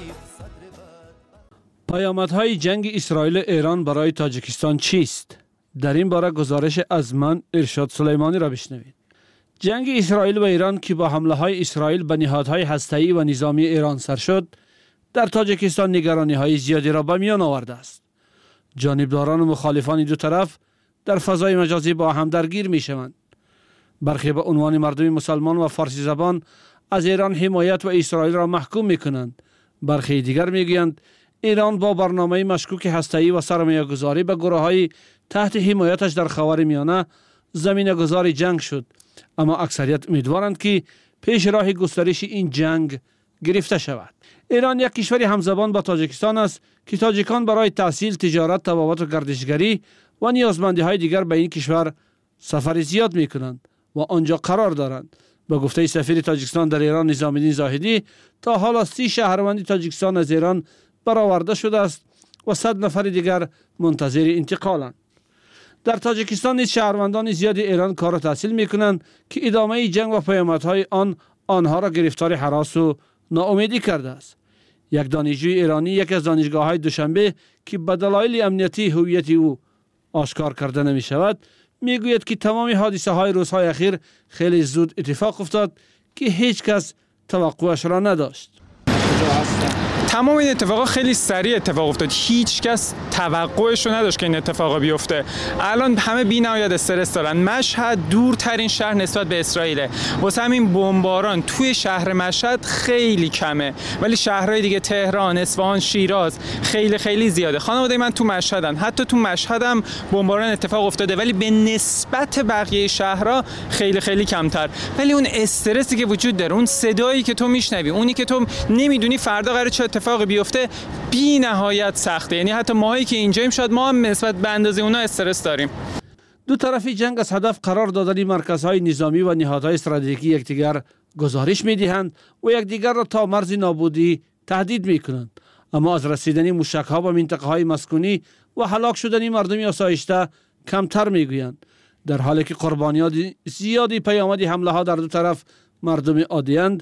پیامدهای جنگ اسرائیل و ایران برای تاجیکستان چیست؟ در این باره گزارش از من ارشاد سلیمانی را بشنوید. جنگ اسرائیل و ایران که با حمله های اسرائیل به نهادهای هسته‌ای و نظامی ایران سر شد، در تاجیکستان نگرانی های زیادی را به میان آورده است. جانبداران و مخالفان دو طرف در فضای مجازی با هم درگیر می شوند. برخی به عنوان مردم مسلمان و فارسی زبان از ایران حمایت و اسرائیل را محکوم می کنند. برخی دیگر می گویند ایران با برنامه مشکوک هسته‌ای و سرمایه‌گذاری به گروه‌های تحت حمایتش در خاورمیانه زمینه‌گذار جنگ شد، اما اکثریت امیدوارند که پیش راه گسترش این جنگ گرفته شود. ایران یک کشور همزبان با تاجیکستان است که تاجیکان برای تحصیل، تجارت، طبابت و گردشگری و نیازمندی‌های دیگر به این کشور سفر زیاد می‌کنند و آنجا قرار دارند. با گفته سفیر تاجیکستان در ایران نظام الدین زاهدی، تا حالا 30 شهروند تاجیکستان از ایران برآورده شده است و 100 نفر دیگر منتظر انتقالند. در تاجیکستان نیز شهروندان زیادی ایران کار و تحصیل می‌کنند که ادامه جنگ و پیامدهای آنها را گرفتار هراس و ناامیدی کرده است. یک دانشجوی ایرانی یکی از دانشگاه‌های دوشنبه که به دلایل امنیتی هویت او آشکار کرده نمی‌شود، میگوید که تمام حادثه‌های روزهای اخیر خیلی زود اتفاق افتاد که هیچ کس توقعش را نداشت. تمام این اتفاقا خیلی سریع اتفاق افتاد. هیچ کس توقعش رو نداشت که این اتفاقا بیفته. الان همه بی‌نهایت استرس دارن. مشهد دورترین شهر نسبت به اسرائیل. واسه همین بمباران توی شهر مشهد خیلی کمه. ولی شهرهای دیگه تهران، اصفهان، شیراز خیلی زیاده. خانواده من تو مشهدن. حتی تو مشهدم بمباران اتفاق افتاده ولی به نسبت بقیه شهرها خیلی کمتر. ولی اون استرسی که وجود داره، اون صدایی که تو میشنوی، اونی که تو نمیدونی فردا قراره چه اتفاقی بیفته، بی نهایت سخته. یعنی حتی ماهایی که اینجاییم شاید ما هم نسبت به اندازه اونا استرس داریم. دو طرفی جنگ از هدف قرار دادن مرکزهای نظامی و نهادهای استراتژیکی یکدیگر گزارش می‌دهند و یکدیگر را تا مرز نابودی تهدید می‌کنند، اما از رسیدن موشک‌ها به منطقه‌های مسکونی و هلاک شدن مردم آسایشته کمتر می‌گویند، در حالی که قربانیات زیادی پیامد حمله‌ها در دو طرف مردم عادی‌اند.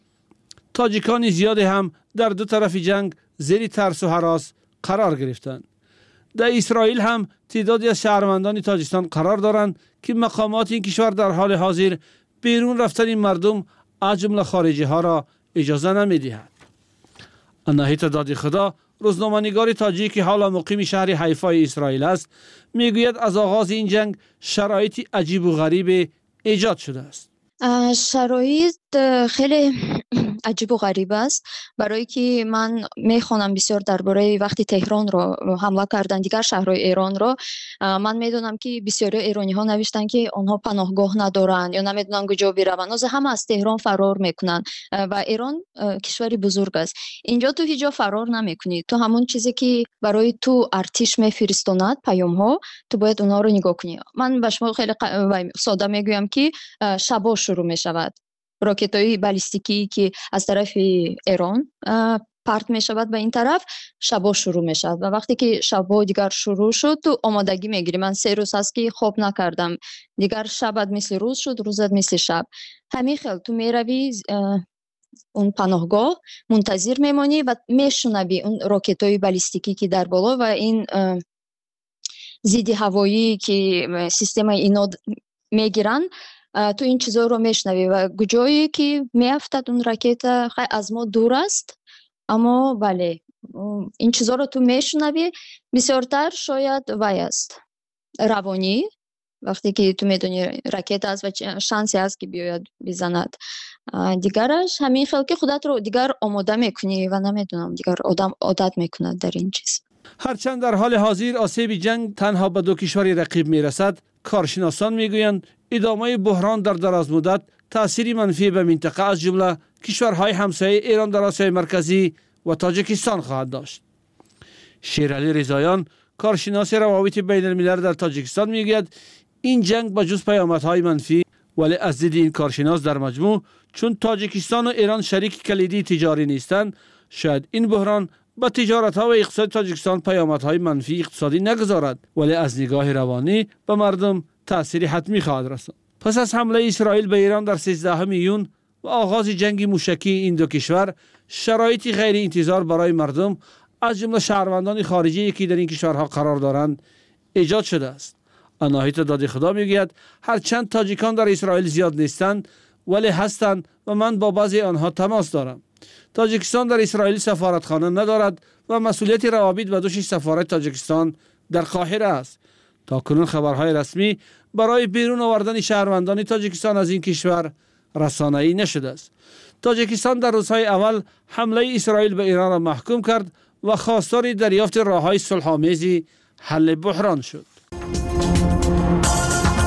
تاجیکان زیادی هم در دو طرف جنگ زیر ترس و هراس قرار گرفتند. در اسرائیل هم تعدادی از شهروندان تاجیکستان قرار دارند که مقامات این کشور در حال حاضر بیرون رفتن مردم از جمله خارجی ها را اجازه نمی‌دهند. اناهیت دادی خدا، روزنامه‌نگار تاجیک که حالا مقیم شهر حیفای اسرائیل است، میگوید از آغاز این جنگ شرایطی عجیب و غریب ایجاد شده است. شرایط خیلی عجیب و غریب است، برای که من میخوانم بسیار درباره وقتی تهران رو حمله کردن دیگر شهرهای ایران رو، من میدونم که بسیاری ایرانی ها نوشتن که آنها پناهگاه ندارن یا نمیدونن کجا بروند، از همه از تهران فرار میکنن و ایران کشوری بزرگ است. اینجا تو هیچ جا فرار نمیکنی، تو همون چیزی که برای تو ارتش میفرستاند پیام ها، تو باید اونها رو نگاه کنی. من به شما خیلی ساده میگویم که شبا شروع میشود، راکت‌های بالیستیکی که از طرف ایران پرت می شود به این طرف، شبا شروع می شود و وقتی که شبا دیگر شروع شد تو آمادگی می گیری. من 3 روز هست که خواب نکردم، دیگر شبت مثل روز شد، روزت مثل شب. همین خیل تو می روی اون پناهگاه منتظر میمانی و میشنوی اون راکت‌های بالیستیکی که در بالا و این ضد هوایی که سیستم اینا میگیرن، تو این چیزا رو میشنوی و جایی که میافتد اون راکت از ما دور است، اما بله این چیزا رو تو میشنوی. بسیارتر شاید وای است روانی، وقتی که تو میدونی راکت است و شانسی است که بیاید بزند. دیگرش همین خیلی که خودت رو دیگر آماده میکنی و نمیدونم دیگر آدم عادت میکند در این چیز. هرچند در حال حاضر آسیب جنگ تنها به دو کشور رقیب میرسد، کارشناسان میگویند ادامه بحران در دراز مدت تأثیری منفی به منطقه از جمله کشورهای همسایه ایران در آسیای مرکزی و تاجیکستان خواهد داشت. شیرعلی رضاییان، کارشناس روابط بین الملل در تاجیکستان میگوید این جنگ با جز پیامدهای منفی، ولی از دید این کارشناس در مجموع چون تاجیکستان و ایران شریک کلیدی تجاری نیستند، شاید این بحران با تجارت‌ها و اقتصاد تاجیکستان پیامدهای منفی اقتصادی نگذارد، ولی از نگاه روانی به مردم تأثیری حتمی خواهد رساند. پس از حمله اسرائیل به ایران در 13 ایون و آغاز جنگ موشکی این دو کشور، شرایطی غیر انتظار برای مردم از جمله شهروندان خارجی که در این کشورها قرار دارند ایجاد شده است. اناهیت دادی خدا میگوید هرچند تاجیکان در اسرائیل زیاد نیستند ولی هستند و من با بعضی آنها تماس دارم. تاجیکستان در اسرائیل سفارتخانه ندارد و مسئولیت روابط و دوش سفارت تاجیکستان در قاهره است. تاکنون خبرهای رسمی برای بیرون آوردن شهروندان تاجیکستان از این کشور رسانه‌ای نشده است. تاجیکستان در روزهای اول حمله اسرائیل به ایران را محکوم کرد و خواستار دریافت راه‌های صلح‌آمیز حل بحران شد.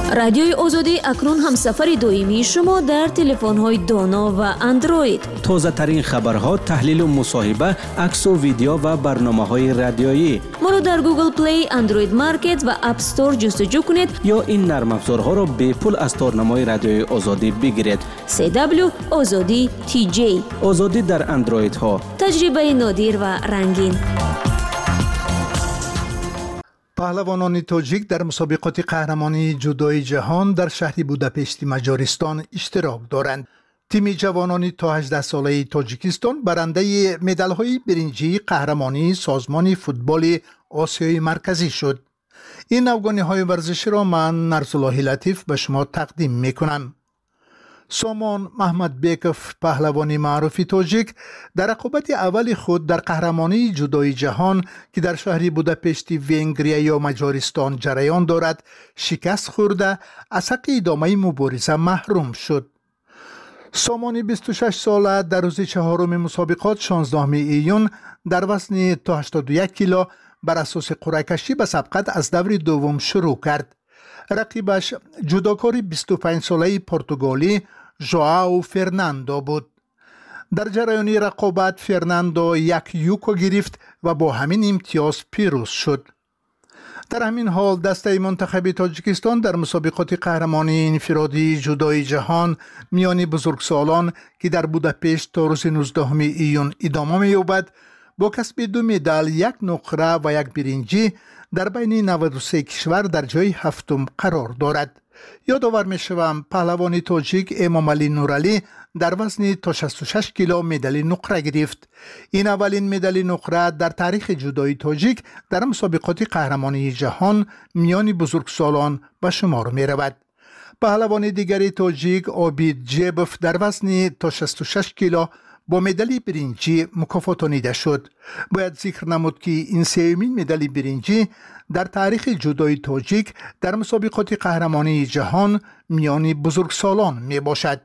رادیوی آزادی اکنون هم سفر دائمی شما در تلفن‌های دانا و اندروید. تازه ترین خبرها، تحلیل و مصاحبه، عکس و ویدیو و برنامه‌های رادیویی. ما رو در گوگل پلی، اندروید مارکت و اپ استور جستجو کنید یا این نرم افزارها را به پول از تارنمای رادیوی آزادی بگیرید. CW آزادی TJ. آزادی در اندروید ها. تجربه نادر و رنگین. پهلوانان تاجیک در مسابقات قهرمانی جودوی جهان در شهر بوداپشت مجارستان اشتراک دارند. تیم جوانان تا 18 ساله تاجیکستان برنده مدال‌های برنجی قهرمانی سازمان فوتبال آسیای مرکزی شد. این افغانی‌های ورزشی را من نرسالله لطیف به شما تقدیم می‌کنم. سامان محمد بیکف پهلوانی معروف تاجیک در رقابت اول خود در قهرمانی جودوی جهان که در شهر بوداپشت ونگریا یا مجارستان جریان دارد شکست خورده از حق ادامه مبارزه محروم شد. سامان 26 ساله در روز چهارم مسابقات 16 ایون در وزن تا 81 کیلو بر اساس قرعه کشی به سبقت از دور دوم شروع کرد. رقیبش جودوکار 25 ساله پرتغالی ژائو فرناندو بود. در جریان رقابت فرناندو یک یوکو گرفت و با همین امتیاز پیروز شد. در همین حال دسته منتخب تاجیکستان در مسابقات قهرمانی انفرادی جودوی جهان میان بزرگسالان که در بوداپشت تا روز 19 ایون ادامه می‌یابد با کسب 2 مدال، 1 نقره و 1 برنجی در بین 93 کشور در جای هفتم قرار دارد. یادآور می‌شوم پهلوان تاجیک امام علی نورعلی در وزن تا 66 کیلو مدال نقره گرفت. این اولین مدال نقره در تاریخ جودوی تاجیک در مسابقات قهرمانی جهان میان بزرگسالان به شمار می‌رود. پهلوان دیگری تاجیک عابید جیبف در وزن تا 66 کیلو با مدال برنجی مکافاتانیده شد. باید ذکر نمود که این سومین مدال برنجی در تاریخ جودوی تاجیک در مسابقات قهرمانی جهان میان بزرگسالان می باشد.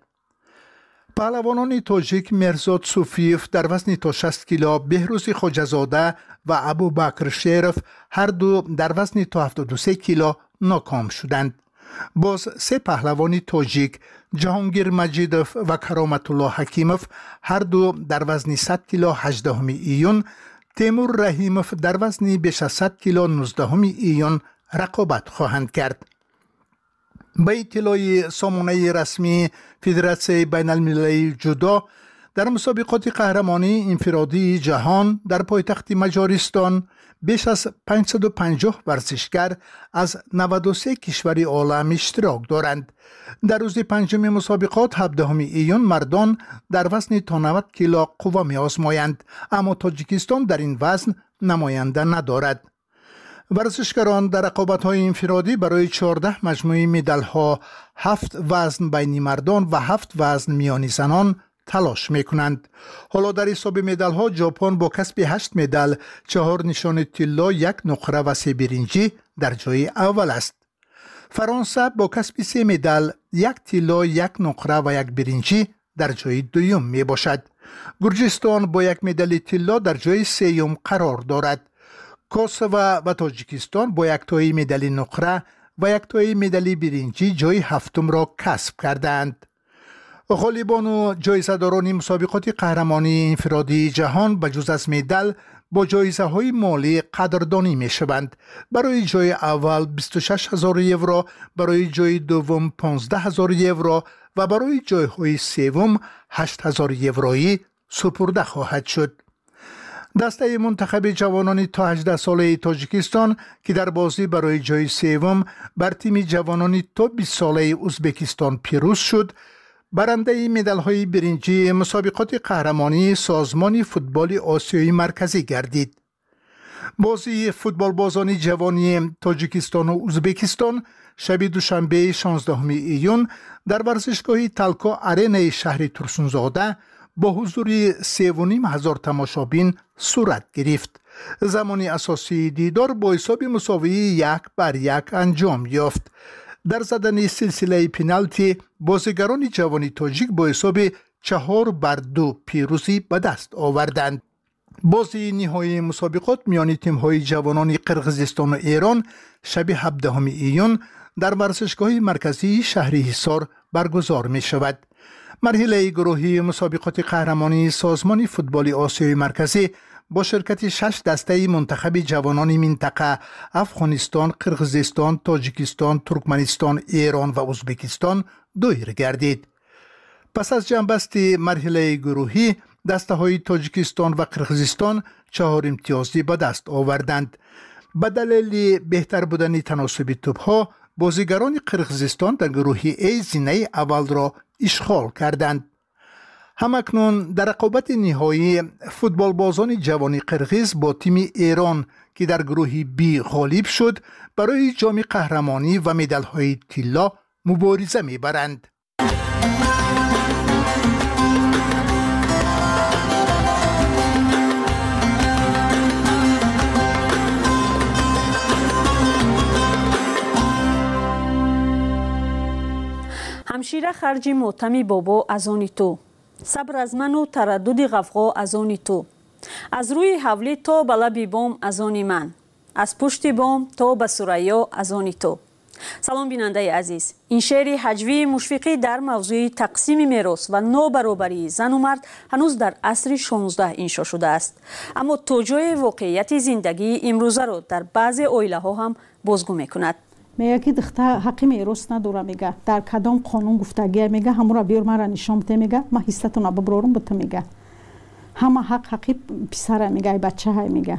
پهلوانان تاجیک مرزاد صوفیف در وزن تا 60 کیلو، بهروز خواجه‌زاده و ابوبکر شریف هر دو در وزن تا 73 کیلو ناکام شدند. باز 3 پهلوان تاجیک جهانگیر مجیدوف و کرامت الله حکیموف هر دو در وزن 100 کیلو 18 ایون، تیمور رحیموف در وزن بیش از 100 کیلو 19 ایون رقابت خواهند کرد. به اطلاع سامانه رسمی فدراسیون بین المللی جودو در مسابقات قهرمانی انفرادی جهان در پایتخت مجارستان بیش از 550 ورزشگر از 93 کشور عالم اشتراک دارند. در روز پنجم مسابقات 17 ایون مردان در وزن تا 90 کیلو قوا می آزمایند، اما تاجیکستان در این وزن نماینده ندارد. ورزشکاران در رقابت‌های انفرادی برای 14 مجموعه مدال‌ها 7 وزن بین مردان و 7 وزن میان زنان تلاش میکنند. حالا در حساب مدال ها ژاپن با کسب 8 مدال، 4 نشان طلا، 1 نقره و 3 برنجی در جای اول است. فرانسه با کسب 3 مدال، 1 طلا، 1 نقره و 1 برنجی در جای دوم می باشد. گرجستان با 1 مدال طلا در جای سوم قرار دارد. کوسوو و تاجیکستان با 1 تای مدال نقره و 1 تای مدال برنجی جای هفتم را کسب کردند. غالبان و جایزه‌داران مسابقات قهرمانی انفرادی جهان بجز از مدال با جایزه های مالی قدردانی می شوند. برای جای اول 26,000 یورو، برای جای دوم 15,000 یورو و برای جای های سوم 8,000 یورویی سپرده خواهد شد. دسته منتخب جوانان تا 18 ساله تاجیکستان که در بازی برای جای سوم بر تیم جوانان تا 20 ساله ازبکستان پیروز شد، برنده مدال‌های برنجی مسابقات قهرمانی سازمان فوتبال آسیایی مرکزی گردید. بازی فوتبال بازان جوانی تاجیکستان و ازبکستان شب دوشنبه 16 ایون در ورزشگاه تالکا آرنا شهر ترسونزاده با حضور 3,500 تماشابین صورت گرفت. زمان اساسی دیدار با حساب مساوی 1-1 انجام یافت. در زدن سلسله پنالتی بازیگران جوانی تاجیک با حساب 4-2 پیروزی به دست آوردند. بازی نهایی مسابقات میان تیم‌های جوانان قرقیزستان و ایران شب 17 ایون در ورزشگاه مرکزی شهر حصار برگزار می شود. مرحله گروهی مسابقات قهرمانی سازمان فوتبال آسیای مرکزی با شرکت 6 دسته منتخب جوانان منطقه افغانستان، قرغیزستان، تاجیکستان، ترکمنستان، ایران و ازبکستان دایر گردید. پس از جنبستی مرحله گروهی دسته های تاجیکستان و قرغیزستان 4 امتیازی به دست آوردند. به دلیل بهتر بودن تناسب توپ‌ها بازیگران قرغیزستان در گروه ای زینه اول را اشغال کردند. همکنون در رقابت نهایی فوتبال بازان جوان قرغیز با تیم ایران که در گروه بی غالب شد برای جام قهرمانی و مدال های طلا مبارزه می‌برند. همشیره خرجی موتمی بابا از آنی تو، صبر از من و تردد غفغا از آنی تو، از روی حولی تا به لب بام از آنی من، از پشت بام تا به ثریا از آنی تو. سلام بیننده عزیز، این شعر هجوی مشفقی در موضوع تقسیم میراث و نابرابری زن و مرد هنوز در عصر 16 انشا شده است، اما توجیه واقعیت زندگی امروزه را در بعضی عائله ها هم بازگو میکند. میگه که دختر حقی میراث نداره، میگه در کدام قانون گفتگی میگه همون را بیار مرا نشان بده، میگه ما حصتون ببرارم بته، میگه همه حقی پسر میگه بچه های میگه.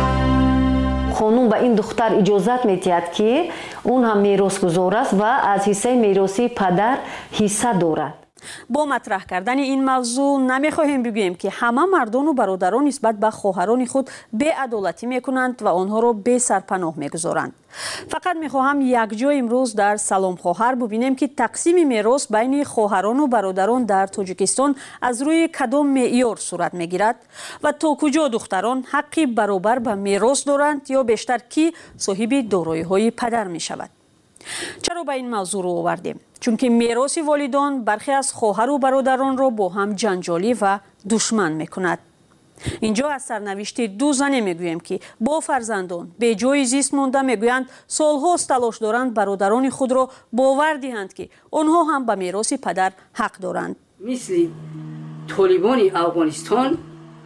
قانون به این دختر اجازت میدهد که اون هم میراث گزار است و از حصه میراثی پدر حصه دارد. با مطرح کردن این موضوع نمیخواهیم بگوییم که همه مردان و برادران نسبت به خواهران خود بی‌عدالتی میکنند و آنها را بی سرپناه میگذارند. فقط میخواهم یک جا امروز در سلام خواهر ببینیم که تقسیم میراث بین خواهران و برادران در تاجیکستان از روی کدام معیار صورت میگیرد و تا کجا دختران حقی برابر به میراث دارند یا بیشتر کی صاحب دارایی‌های پدر میشود. چرا به این موضوع رو آوردیم؟ چون که میراث والدان برخی از خواهر و برادران را با هم جنجالی و دشمن میکند. اینجا از سرنوشت دو زن میگوییم که با فرزندان به جای زیست مانده، میگویند سالهاست تلاش دارند برادران خود را باور دهند که آنها هم به میراث پدر حق دارند. مثل طالبان افغانستان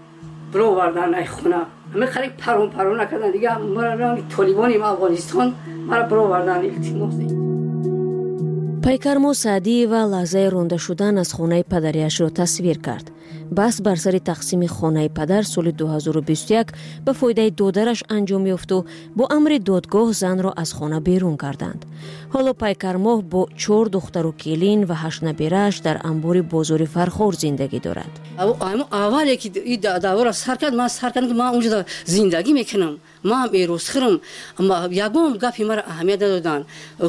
برآوردن ای خونه، همه خریک پرون نکردن دیگه. مرا طالبان افغانستان مرا برآوردن التماس. пайкармо саъдӣ ва лаҳзаи ронда шудан аз хонаи падариашро тасвир кард. баҳс бар сари тақсими хонаи падар соли 2021 ба фоидаи додараш анҷом ёфту бо амри додгоҳ занро аз хона берун карданд. ҳоло пайкармоҳ бо 4 духтару келин ва 8 набирааш дар анбори бозори фархор зиндагӣ дорад. аввале ки давора сар кард, ман сар кардам ки ман унҷо зиндагӣ мекунам, ман меросхӯрам. ягон гапи мара аҳамият надоданд.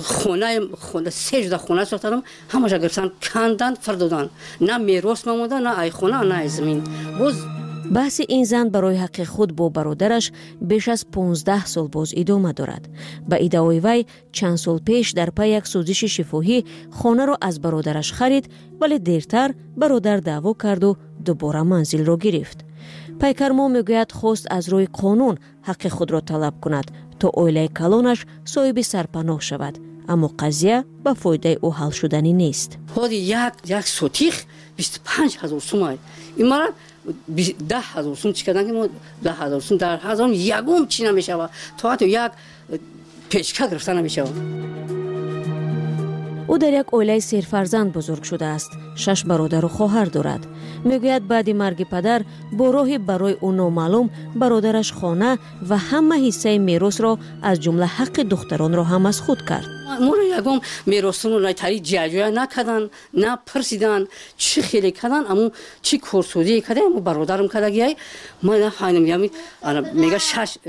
хона 3 ҷуда хона сохтадам, ҳамаша гирифтан канданд, фардоданд. на мерос мамонда, на ай хона, на ай замин. боз баҳси ин зан барои ҳаққи худ бо бародараш беш аз 15 сол боз идома дорад. ба иддаои вай чанд сол пеш дар пай як сӯзиши шифоҳӣ хонаро аз бародараш харид, вале дертар бародар даъво карду дубора манзилро гирифт. пайкармо мегӯяд хост аз рӯи қонун ҳаққи худро талаб кунад то оилаи калонаш соҳиби сарпаноҳ шавад, аммо қазия ба фоидаи ӯ ҳал шуданӣ нест. ҳоди як сотих 25000 сум. имара 10000 сум чӣ кардан ки мо 10000 сум дар ҳазорум ягон чӣ намешавад, то ҳатто як печка гирифта намешавад. ӯ дар як оилаи серфарзанд бузург шудааст. 6 бародару хоҳар дорад. мегӯяд баъди марги падар бо роҳи барои ӯ номаълум бародараш хона ва ҳама ҳиссаи меросро аз ҷумла ҳаққи духтаронро ҳам аз худ кард. моро ягон меросонро тари ҷаҷоя накардан, напирсидан, чӣ хеле кардан, аммо чӣ корсозие кардан, аммо бародарам кардагиай ман нафаҳмидам. мега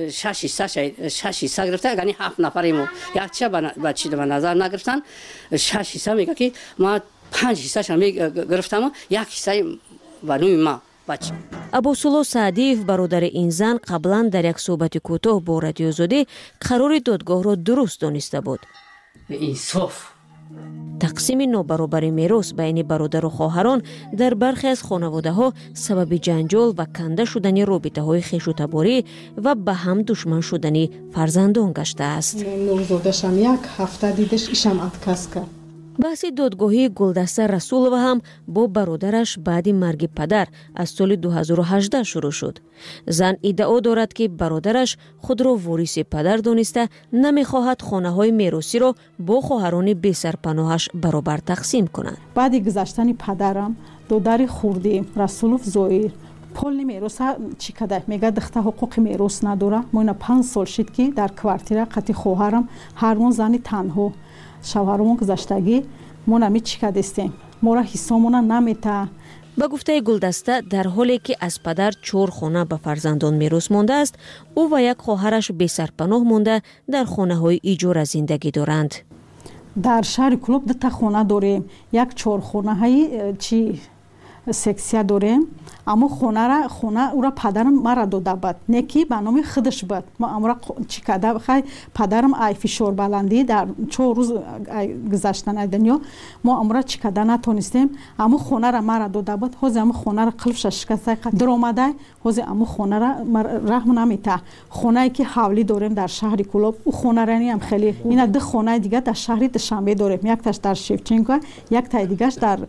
6 ҳисса гирифта, яъни 7 нафаре мо якча ба назар нагирифтан. 6 ҳисса мега ки ман 5 ҳиссаша гирифтам, як ҳиссаи ба нӯи ман. абосулло саъдиев бародари ин зан қаблан дар як суҳбати кӯтоҳ бо радиозодӣ қарори додгоҳро дуруст дониста буд. инсоф тақсими нобаробари мерос байни бародару хоҳарон дар бархе аз хонаводаҳо сабаби ҷанҷол ва канда шудани робитаҳои хешутаборӣ ва ба ҳам душман шудани фарзандон гаштааст. нурзодашам як ҳафта дидаш ишам отказ кард. баҳси додгоҳии Гулдаста Расулова ҳам бо бародараш баъди марги падар аз соли 2018 шурӯъ шуд. зан иддао дорад ки бародараш худро вориси падар дониста намехоҳад хонаҳои меросиро бо хоҳарони бесарпаноҳаш баробар тақсим кунад. баъди гузаштани падарам додари хурдӣ Расулов Зоир полни мероса чӣ када мега духта ҳуқуқи мерос надора. моина 5 сол шид ки дар квартира қати хоҳарам ҳармон зани танҳо шавҳаромон гузаштагӣ мо нами чӣ кадистем мора ҳиссомона намета. ба гуфтаи Гулдаста дар ҳоле ки аз падар 4 хона ба фарзандон мерос мондааст, ӯ ва як хоҳараш бесарпаноҳ монда дар хонаҳои иҷора зиндагӣ доранд. дар шаҳри Кӯлоб 2 хона дорем, як 4 хонаҳаи чӣ сексия дорем. аммо хона ура падарам мара дода бад не ки ба номи худаш бад. мо амра чӣ када хай падарам ай фишорбаландӣ дар 4 рӯз гузаштанаи дунё мо амра чӣ када натонистем. аммо хонара мара дода бад. ҳозир аммо хонара қилфша шикастай даромадай ҳозир аммо хонара раҳм намета. хонае ки ҳавлӣ дорем дар шаҳри Кӯлоб у хонарани ам хеле ина 2 хонаи дигар дар шаҳри Душанбе дорем. якташ дар Шевченко, яктаи дигаш дар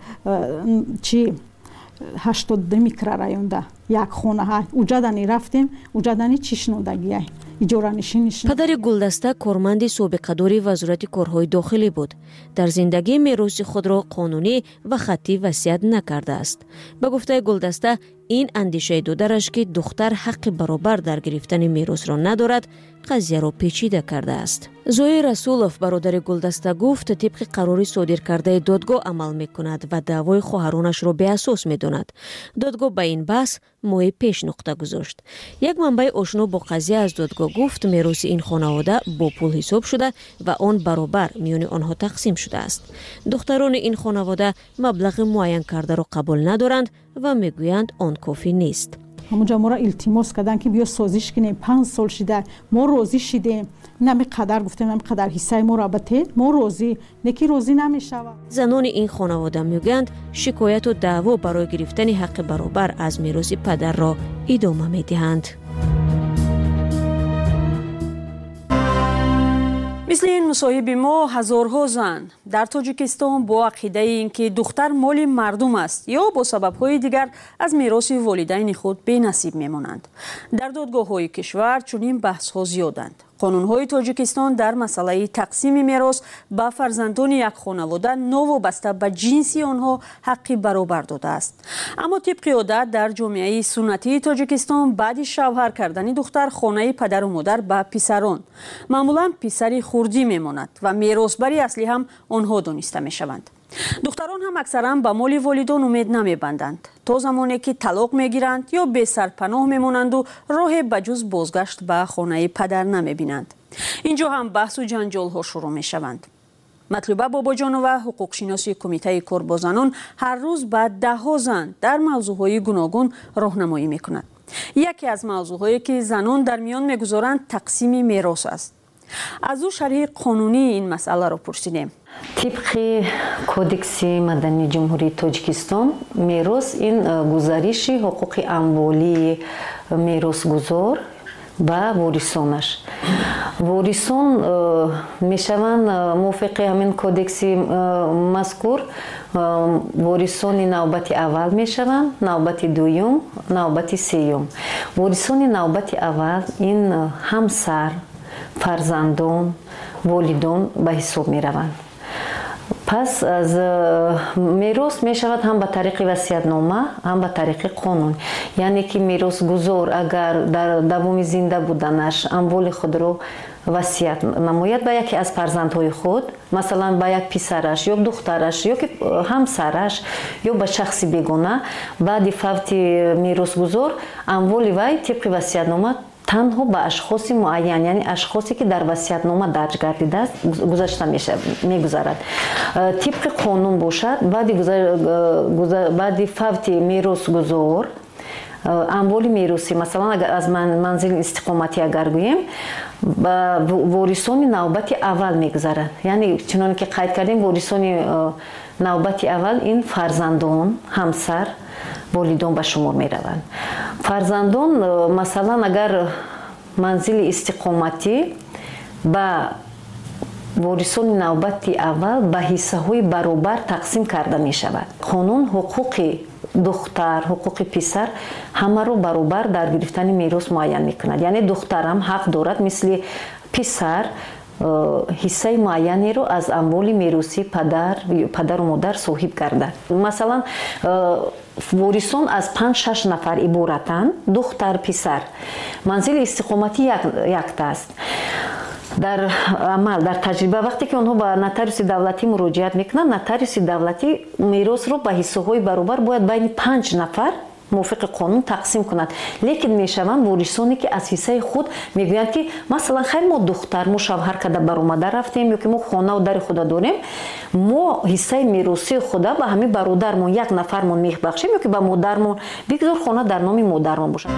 чӣ 82 микрорайонда як хонаҳа уҷадани рафтем уҷадани чишнодагия иҷоранишиниш. падари Гулдаста корманди собиқадори вазорати корҳои дохилӣ буд. дар зиндагӣ мероси худро қонунӣ ва хаттӣ васият накардааст. ба гуфтаи Гулдаста ин андешаи додараш ки духтар ҳаққи баробар дар гирифтани меросро надорад қазияро печида кардааст. Зоир Расулов бародари Гулдаста гуфт тибқи қарори содиркардаи додгоҳ амал мекунад ва даъвои хоҳаронашро беасос медонад. додгоҳ ба ин баҳс моҳи пеш нуқта гузошт. як манбаи ошно бо қазия аз додгоҳ гуфт мероси ин хонавода бо пул ҳисоб шуда ва он баробар миёни онҳо тақсим шудааст. духтарони ин хонавода маблағи муайян кардаро қабул надоранд ва мегӯянд он кофӣ нест. ҳамунҷа мора илтимос карданд ки биё созиш кинем 5 сол шида мо розӣ шидем нами қадар гуфтем нами қадар ҳиссаи моро бате мо розӣ неки розӣ намешавад. занони ин хонавода мегӯянд шикояту даъво барои гирифтани ҳаққи баробар аз мероси падарро идома медиҳанд. мисли ин мусоҳиби мо ҳазорҳо зан дар Тоҷикистон бо ақидаи ин ки духтар моли мардум аст ё бо сабабҳои дигар аз мероси волидайни худ бенасиб мемонанд. дар додгоҳҳои кишвар чунин баҳсҳо зиёданд. қонунҳои Тоҷикистон дар масъалаи тақсими мерос ба фарзандони як хонавода новобаста ба ҷинси онҳо ҳаққи баробар додааст. аммо тибқи одат дар ҷомеаи суннатии Тоҷикистон баъди шавҳар кардани духтар хонаи падару модар ба писарон маъмулан писари хурдӣ мемонад ва меросбари аслӣ ҳам онҳо дониста мешаванд. духтарон ҳам аксаран ба моли волидон умед намебанданд то замоне ки талоқ мегиранд ё бесарпаноҳ мемонанду роҳе ба ҷуз бозгашт ба хонаи падар намебинанд. инҷо ҳам баҳсу ҷанҷолҳо шурӯъ мешаванд. матлуба бобоҷонова ҳуқуқшиноси кумитаи кор бо занон ҳар рӯз ба даҳҳо зан дар мавзӯъҳои гуногун роҳнамоӣ мекунад. яке аз мавзӯъҳое ки занон дар миён мегузоранд тақсими мерос аст. аз ӯ шарҳи қонунии ин масъаларо пурсидем. тибқи кодекси мадании ҷумҳурии Тоҷикистон мерос ин гузариши ҳуқуқи амволии меросгузор ба ворисонаш. ворисон мешаванд мувофиқи ҳамин кодекси мазкур ворисони навбати аввал мешаванд, навбати дуюм, навбати сеюм. ворисони навбати аввал ин ҳамсар, фарзандон, волидон ба ҳисоб мераванд. пас аз мерос мешавад ҳам ба тариқи васиятнома, ҳам ба тариқи қонун. яъне ки меросгузор агар дар давоми зинда буданаш амволи худро васият намояд ба яке аз фарзандҳои худ, масалан ба як писараш ё духтараш ё ки ҳамсараш ё ба шахси бегона, баъди фавти меросгузор амволи вай тибқи васиятнома танҳо ба ашхоси муайян, яъне ашхосе ки дар васиятнома дарҷ гардидааст гузашта мегузарад. тибқи қонун бошад баъди фавти меросгузор амволи меросӣ масалан аз манзили истиқоматӣ агар гӯем ба ворисони навбати аввал мегузарад. Яъне чуноне ки қайд кардем, ворисони навбати аввал ин фарзандон, ҳамсар, волидон ба шумор мераванд. Фарзандон масалан агар манзили истиқоматӣ ба ворисони навбати аввал ба ҳиссаҳои баробар тақсим карда мешавад. қонун ҳуқуқи духтар, ҳуқуқи писар ҳамаро баробар дар гирифтани мерос муайян мекунад. Яъне духтарам ҳақ дорад мисли писар ҳиссаи муайянеро аз амволи меросӣ падару модар соҳиб гардад. Масалан ворисон аз 5-6 нафар иборатанд, духтар, писар. Манзили истиқоматӣ яктааст. дар амал, дар таҷриба вақте ки онҳо ба нотариуси давлатӣ муроҷиат мекунанд, нотариуси давлатӣ меросро ба ҳиссаҳои баробар бояд байни 5 нафар мувофиқи қонун тақсим кунад. Лекин мешаванд ворисоне ки аз ҳиссаи худ мегӯянд ки масалан хайр мо духтар, мо шавҳар када баромада рафтем ё ки мо хонаву дари худа дорем, мо ҳиссаи меросии худа ба ҳамин бародармон як нафармон мебахшем ё ки ба модармон бигзор хона дар номи модармон бошад.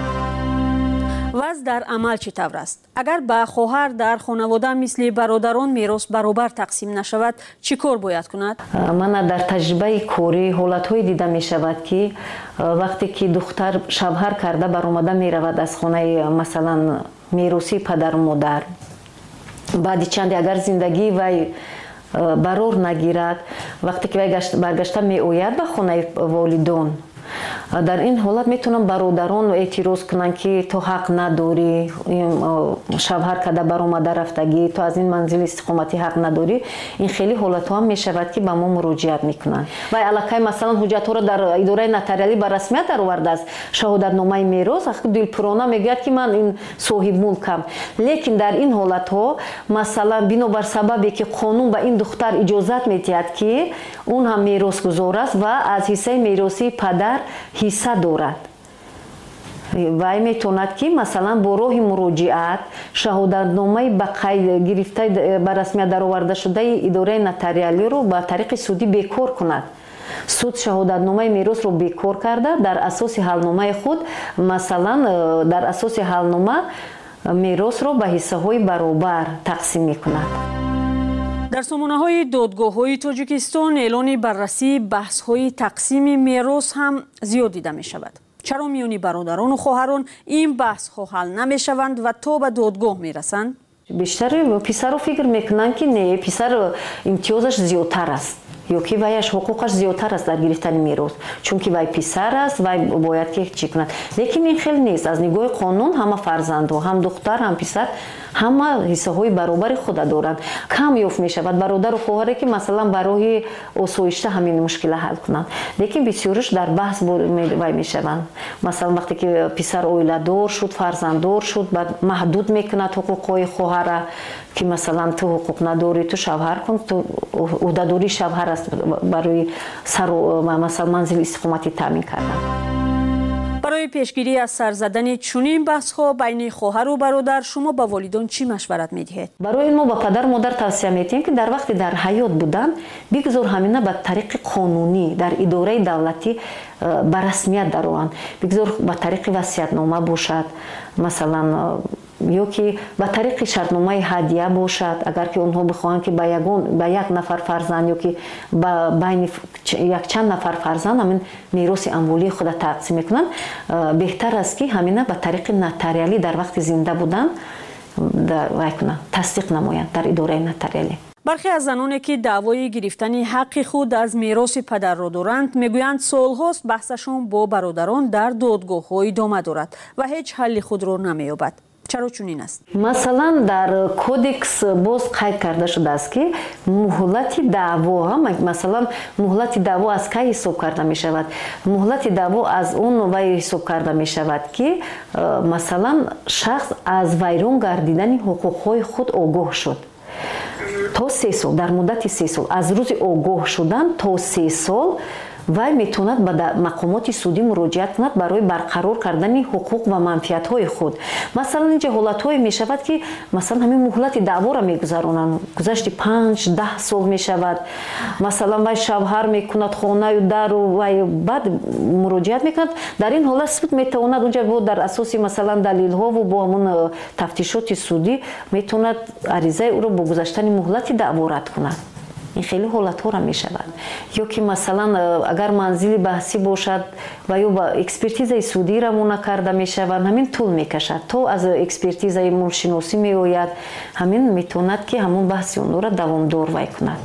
ваз дар амал чӣ тавр аст? Агар ба хоҳар дар хонавода мисли бародарон мерос баробар тақсим нашавад, чӣ кор бояд кунад? Мана дар таҷрибаи корӣ ҳолатҳое дида мешавад ки вақте ки духтар шавҳар карда баромада меравад аз хонаи масалан меросии падару модар, баъди чанде агар зиндагии вай барор нагирад, вақте ки вай баргашта меояд ба хонаи волидон, дар ин ҳолат метавонанд бародарон эътироз кунанд ки то ҳақ надорӣ, шавҳар када баромада рафтагӣ, то аз ин манзили истиқоматӣ ҳақ надорӣ. Ин хеле ҳолатҳо ҳам мешавад ки ба мо муроҷиат мекунанд. Вай аллакай масалан ҳуҷҷатҳоро дар идораи нотариалӣ ба расмият даровардааст, шаҳодатномаи мерос, дилпурона мегӯяд ки ман ин соҳибмулкам. Лекин дар ин ҳолатҳо масалан бинобар сабабе ки қонун ба ин духтар иҷозат медиҳад ки он ҳам меросгузор аст ва аз ҳиссаи меросии падар ҳисса дорад. Вай метавонад ки масалан бо роҳи муроҷиат шаҳодатномаи ба қайд гирифта ба расмият даровардашудаи идораи нотариалиро ба тариқи судӣ бекор кунад. суд шаҳодатномаи меросро бекор карда дар асоси ҳалномаи худ масалан дар асоси ҳалнома меросро ба ҳиссаҳои баробар тақсим мекунад. дар сомонаҳои додгоҳҳои Тоҷикистон эълони баррасии баҳсҳои тақсими мерос ҳам зиёд дида мешавад. чаро миёни бародарону хоҳарон ин баҳсҳо ҳал намешаванд ва то ба додгоҳ мерасанд? бештари писаро фикр мекунанд ки не, писар имтиёзаш зиёдтар аст ё ки ваяш ҳуқуқаш зиёдтар аст дар гирифтани мерос, чунки вай писар аст, вай бояд ки чӣ кунад. Лекин ин хел нест. Аз нигоҳи қонун ҳама фарзандҳо, ҳам духтар, ҳам писар ҳама ҳиссаҳои баробари худа доранд. Кам ёфт мешавад бародару хоҳаре ки масалан ба роҳи осоишта ҳамин мушкила ҳал кунанд. Лекин бисёриш дар баҳс вай мешаванд. Масалан вақте ки писар оиладор шуд, фарзанддор шуд, баъд маҳдуд мекунад ҳуқуқҳои хоҳара ки масалан ту ҳуқуқ надорӣ, ту шавҳар кун, ту ӯҳдадории шавҳар аст барои масалан манзили истиқоматӣ таъмин кардан. барои пешгирӣ аз сар задани чунин баҳсҳо байни хоҳару бародар шумо ба волидон чӣ машварат медиҳед? барои мо ба падару модар тавсия медиҳем ки дар вақти дар ҳаёт буданд бигзор ҳамина ба тариқи қонунӣ дар идораи давлатӣ ба расмият дароянд. бигзор ба тариқи васиятнома бошад, масалан ё ки ба тариқи шартномаи ҳадия бошад, агар ки онҳо бихоҳанд ки ба як нафар фарзанд ё ки ба байни якчанд нафар фарзанд ҳамин мероси амволии худа тақсим мекунанд, беҳтар аст ки ҳамина ба тариқи нотариалӣ дар вақти зинда будан тасдиқ намоянд дар идораи нотариалӣ. бархе аз заноне ки даъвои гирифтани ҳаққи худ аз мероси падарро доранд мегӯянд солҳост баҳсашон бо бародарон дар додгоҳҳо идома дорад ва ҳеҷ ҳалли худро намеёбад. чаро чунин аст? масалан дар кодекс боз қайд карда шудааст ки муҳлати даъво, масалан муҳлати даъво аз кай ҳисоб карда мешавад? муҳлати даъво аз он вай ҳисоб карда мешавад ки масалан шахс аз вайрон гардидани ҳуқуқҳои худ огоҳ шуд. то 3 сол, дар муддати 3 сол, аз рӯзи огоҳ шудан то 3 сол вай метавонад ба мақомоти судӣ муроҷиат кунад барои барқарор кардани ҳуқуқ ва манфиатҳои худ. Масалан инҷа ҳолатҳое мешавад ки масалан ҳамин муҳлати даъворо мегузаронанд, гузашти 5-10 сол мешавад. Масалан вай шавҳар мекунад хонаю дару вай баъд муроҷиат мекунад. Дар ин ҳолат суд метавонад унҷа бо дар асоси масалан далилҳову бо ҳамон тафтишоти судӣ метавонад аризаи ӯро бо гузаштани муҳлати даъво рад кунад. این خیلی حالت‌ها را می‌شود. یا که مثلا اگر منزل بحثی باشد و یا با اکسپرتیزای سودی را مون کرده می‌شود، همین طول می‌کشد تا از اکسپرتیزای مولشناسی می‌آید، همین می‌تواند که همون بحث اون را دوامدار وای کند.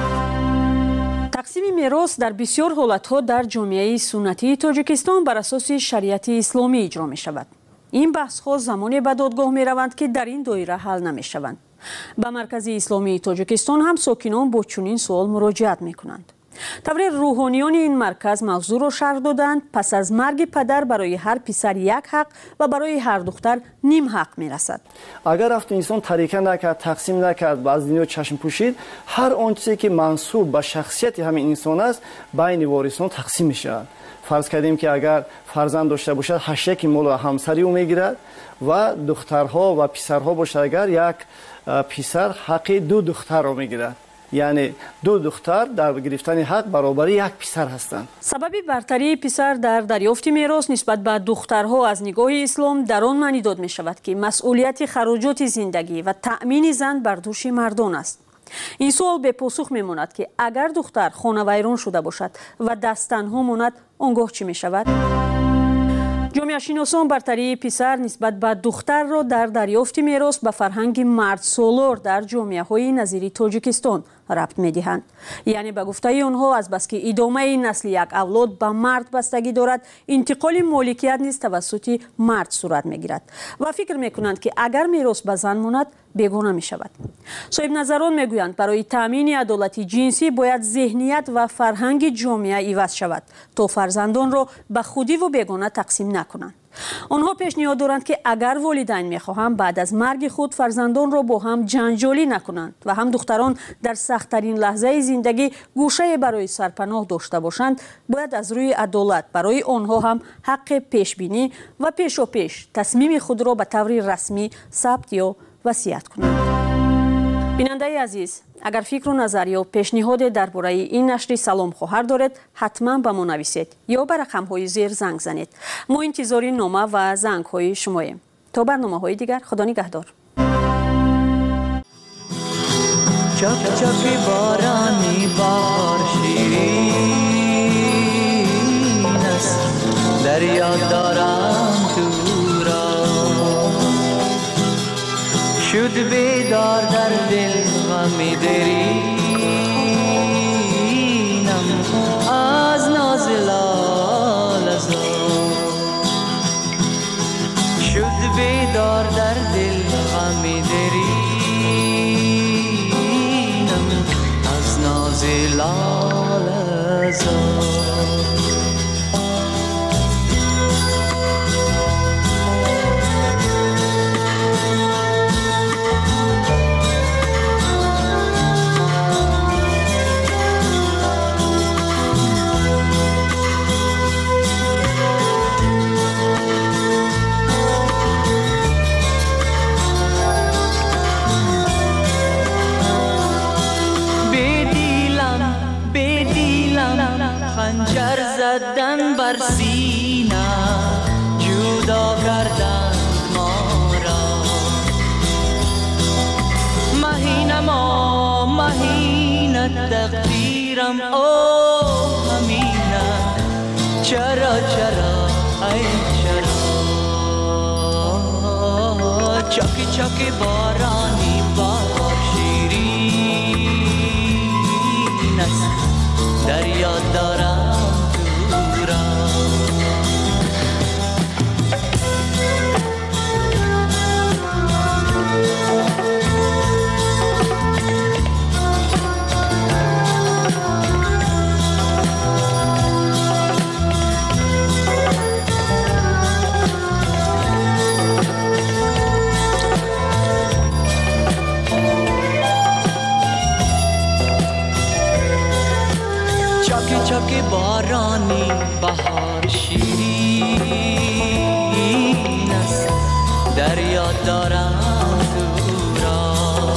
تقسیم میراث در بسیار حالت‌ها در جامعه سنتی تاجیکستان بر اساس شریعت اسلامی اجرا می‌شود. این بحث‌ها زمانی به دادگاه می‌روند که در این دایره حل نمی‌شوند. به مرکز اسلامی تاجیکستان هم ساکنان با چنین سوال مراجعت می‌کنند. طوری روحانیان این مرکز موضوع را شرح دادند پس از مرگ پدر برای هر پسر یک حق و برای هر دختر نیم حق می‌رسد. اگر وقتی انسان طریقه نکرد، تقسیم نکرد و از دنیا چشم پوشید، هر آنچه که منسوب به شخصیت همین انسان است بین وارثان تقسیم می‌شود. فرض کردیم که اگر فرزند داشته باشد 8 مال همسری او میگیرد و دخترها و پسرها باشد اگر یک پسر حق 2 دختر را میگیرد. یعنی 2 دختر در گرفتن حق برابری یک پسر هستند. سبب برتری پسر در دریافت میراث نسبت به دخترها از نگاه اسلام در آن معنی داده می شود که مسئولیت خراجات زندگی و تأمین زن بر دوش مردان است. این سوال به پاسخ میماند که اگر دختر خانه ویران شده باشد و دست تنها ماند آنگاه چی می شود؟ جامعه شناسان برتری پسر نسبت به دختر را در دریافت میراث به فرهنگ مرد سالار در جامعه های نظیر تاجیکستان ربط می دهند. یعنی به گفته آنها از بس که ادامه نسل یک اولاد به مرد بستگی دارد، انتقال مالکیت نیز توسط مرد صورت می گیرد و فکر می کنند که اگر میراث به زن ماند بیگانه می شود. صاحب نظران می گویند برای تامین عدالت جنسی باید ذهنیت و فرهنگ جامعه عوض شود تا فرزندان را به خودی و بیگانه تقسیم نکنند. آنها پیشنهاد دارند که اگر والدین می‌خواهند بعد از مرگ خود فرزندان را با هم جنجالی نکنند و هم دختران در سخت‌ترین لحظه زندگی گوشه برای سرپناه داشته باشند، باید از روی عدالت برای آنها هم حق پیشبینی و پیشاپیش تصمیم خود را به طور رسمی ثبت یا وصیت کنند. بیننده عزیز، اگر فکر و نظر یا پیشنهاد درباره این نشر سلام خواهر دارید حتما به ما نویسید یا به رقم‌های زیر زنگ زنید. ما انتظار نامه و زنگ‌های شماییم. تا برنامه‌های دیگر خدا نگهدار. چک چک بارانی بار شیرین است دریا دارم تو را شد بیدار در دل غم درینم از ناز لاله زار شد بیدار در دل غم درینم از ناز لاله زار خنجر زدن بر سینه جدا کردن ما را مهینه تقدیرم او همینه چرا ای چرا چاکی چاکی بارانی بار شیرین است دریا دارم تو را بهار شیرین است در یاد دارم تو را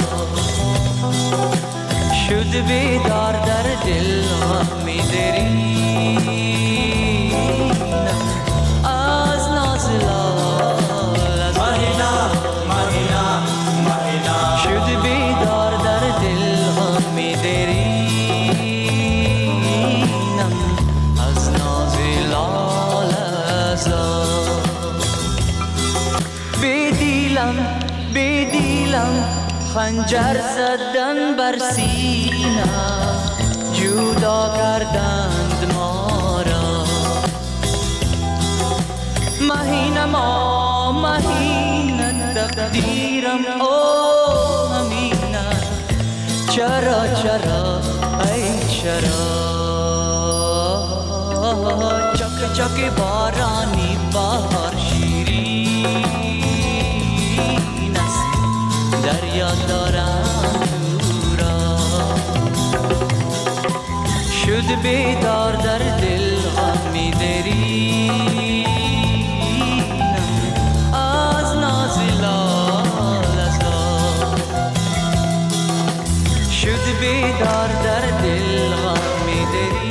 شد بیدار در دل غمی درینم از ناز لال از مهینه شد بیدار در دل غمی درینم از ناز لال بدیلم خنجر زدن بر سینه جدا کردند ما را مهینه تقدیرم او همینه چرا ای چرا چک چک بارانی بهار شیرین است در یاد دارم تو را شد بیدار در دل غمی درینم از ناز لالزار شد بیدار در دل غمی درینم.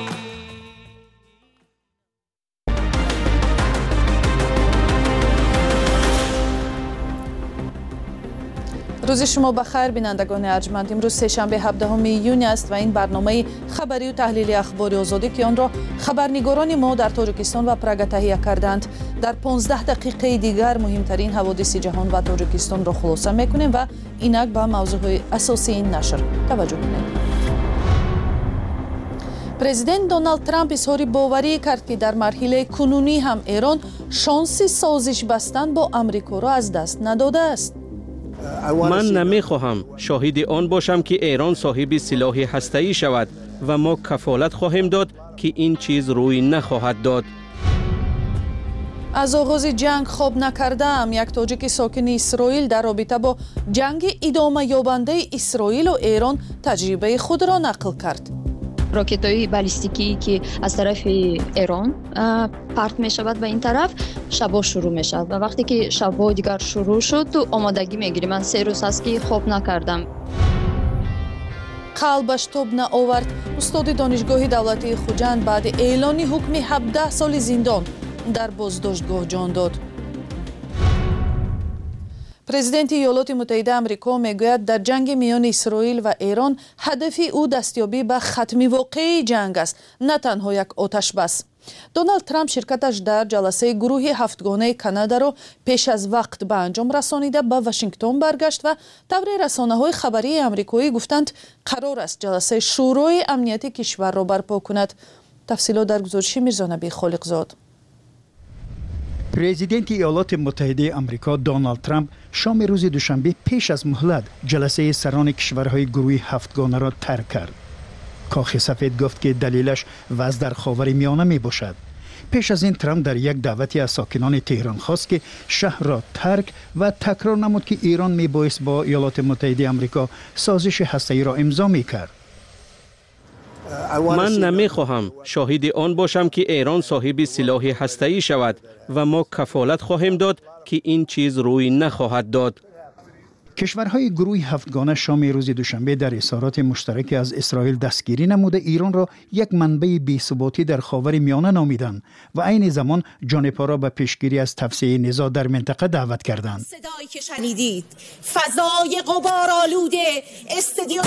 روز شما بخیر بینندگان ارجمند. امروز سه‌شنبه 17 ایون است و این برنامه خبری و تحلیلی اخبار آزادی که آن را خبرنگاران ما در تاجیکستان و پراگ تهیه کردند در 15 دقیقه دیگر مهمترین حوادث جهان و تاجیکستان را خلاصه میکنیم و اینک به موضوعهای اساسی این نشر توجه کنید. پرزیدنت دونالد ترامپ اظهار باوری کرد که در مرحله کنونی هم ایران شانس سازش بستن با آمریکا را از دست نداده است. من نمیخواهم شاهد آن باشم که ایران صاحب سلاح هسته‌ای شود و ما کفالت خواهیم داد که این چیز روی نخواهد داد. از آغاز جنگ خواب نکردم. یک تاجیک ساکن اسرائیل در رابطه با جنگ ادامه یابنده اسرائیل و ایران تجربه خود را نقل کرد. راکت‌های بالستیکی که از طرف ایران پرت می شود به این طرف شبا شروع می شود و وقتی که شبا دیگر شروع شد تو آمادگی می گیری. من 3 روز هست که خواب نکردم. قلبش تاب نآورد. استاد دانشگاه دولتی خوجند بعد اعلان حکم 17 سال زندان در بازداشتگاه جان داد. پرزیدنت ایالات متحده آمریکا میگوید در جنگ میان اسرائیل و ایران هدف او دستیابی به ختم واقعی جنگ است، نه تنها یک آتش بس. دونالد ترامپ شرکتش در جلسه گروه 7گانه کانادا را پیش از وقت به انجام رسانیده به واشنگتن برگشت و طور رسانه‌های خبری آمریکایی گفتند قرار است جلسه شورای امنیت کشور را برپا کند. تفصیلات در گزارش میرزا نبی خالقزاد. پرزیدنت ایالات متحده آمریکا دونالد ترامپ شام روز دوشنبه پیش از مهلت جلسه سران کشورهای گروه 7گانه را ترک کرد. کاخ سفید گفت که دلیلش وضع در خاورمیانه می باشد. پیش از این ترامپ در یک دعوتی از ساکنان تهران خواست که شهر را ترک و تکرار نمود که ایران می بایست با ایالات متحده آمریکا سازش هسته‌ای را امضا می کرد. من نمیخواهم شاهد آن باشم که ایران صاحب سلاح هسته‌ای شود و ما کفالت خواهیم داد که این چیز روی نخواهد داد. کشورهای گروه 7گانه شام روز دوشنبه در اظهارات مشترک از اسرائیل دستگیری نموده ایران را یک منبع بی‌ثباتی در خاورمیانه نامیدند و عین زمان جانبها را به پیشگیری از توسعه نزاع در منطقه دعوت کردند. صدایی که شنیدید فضای غبارآلوده استادیوم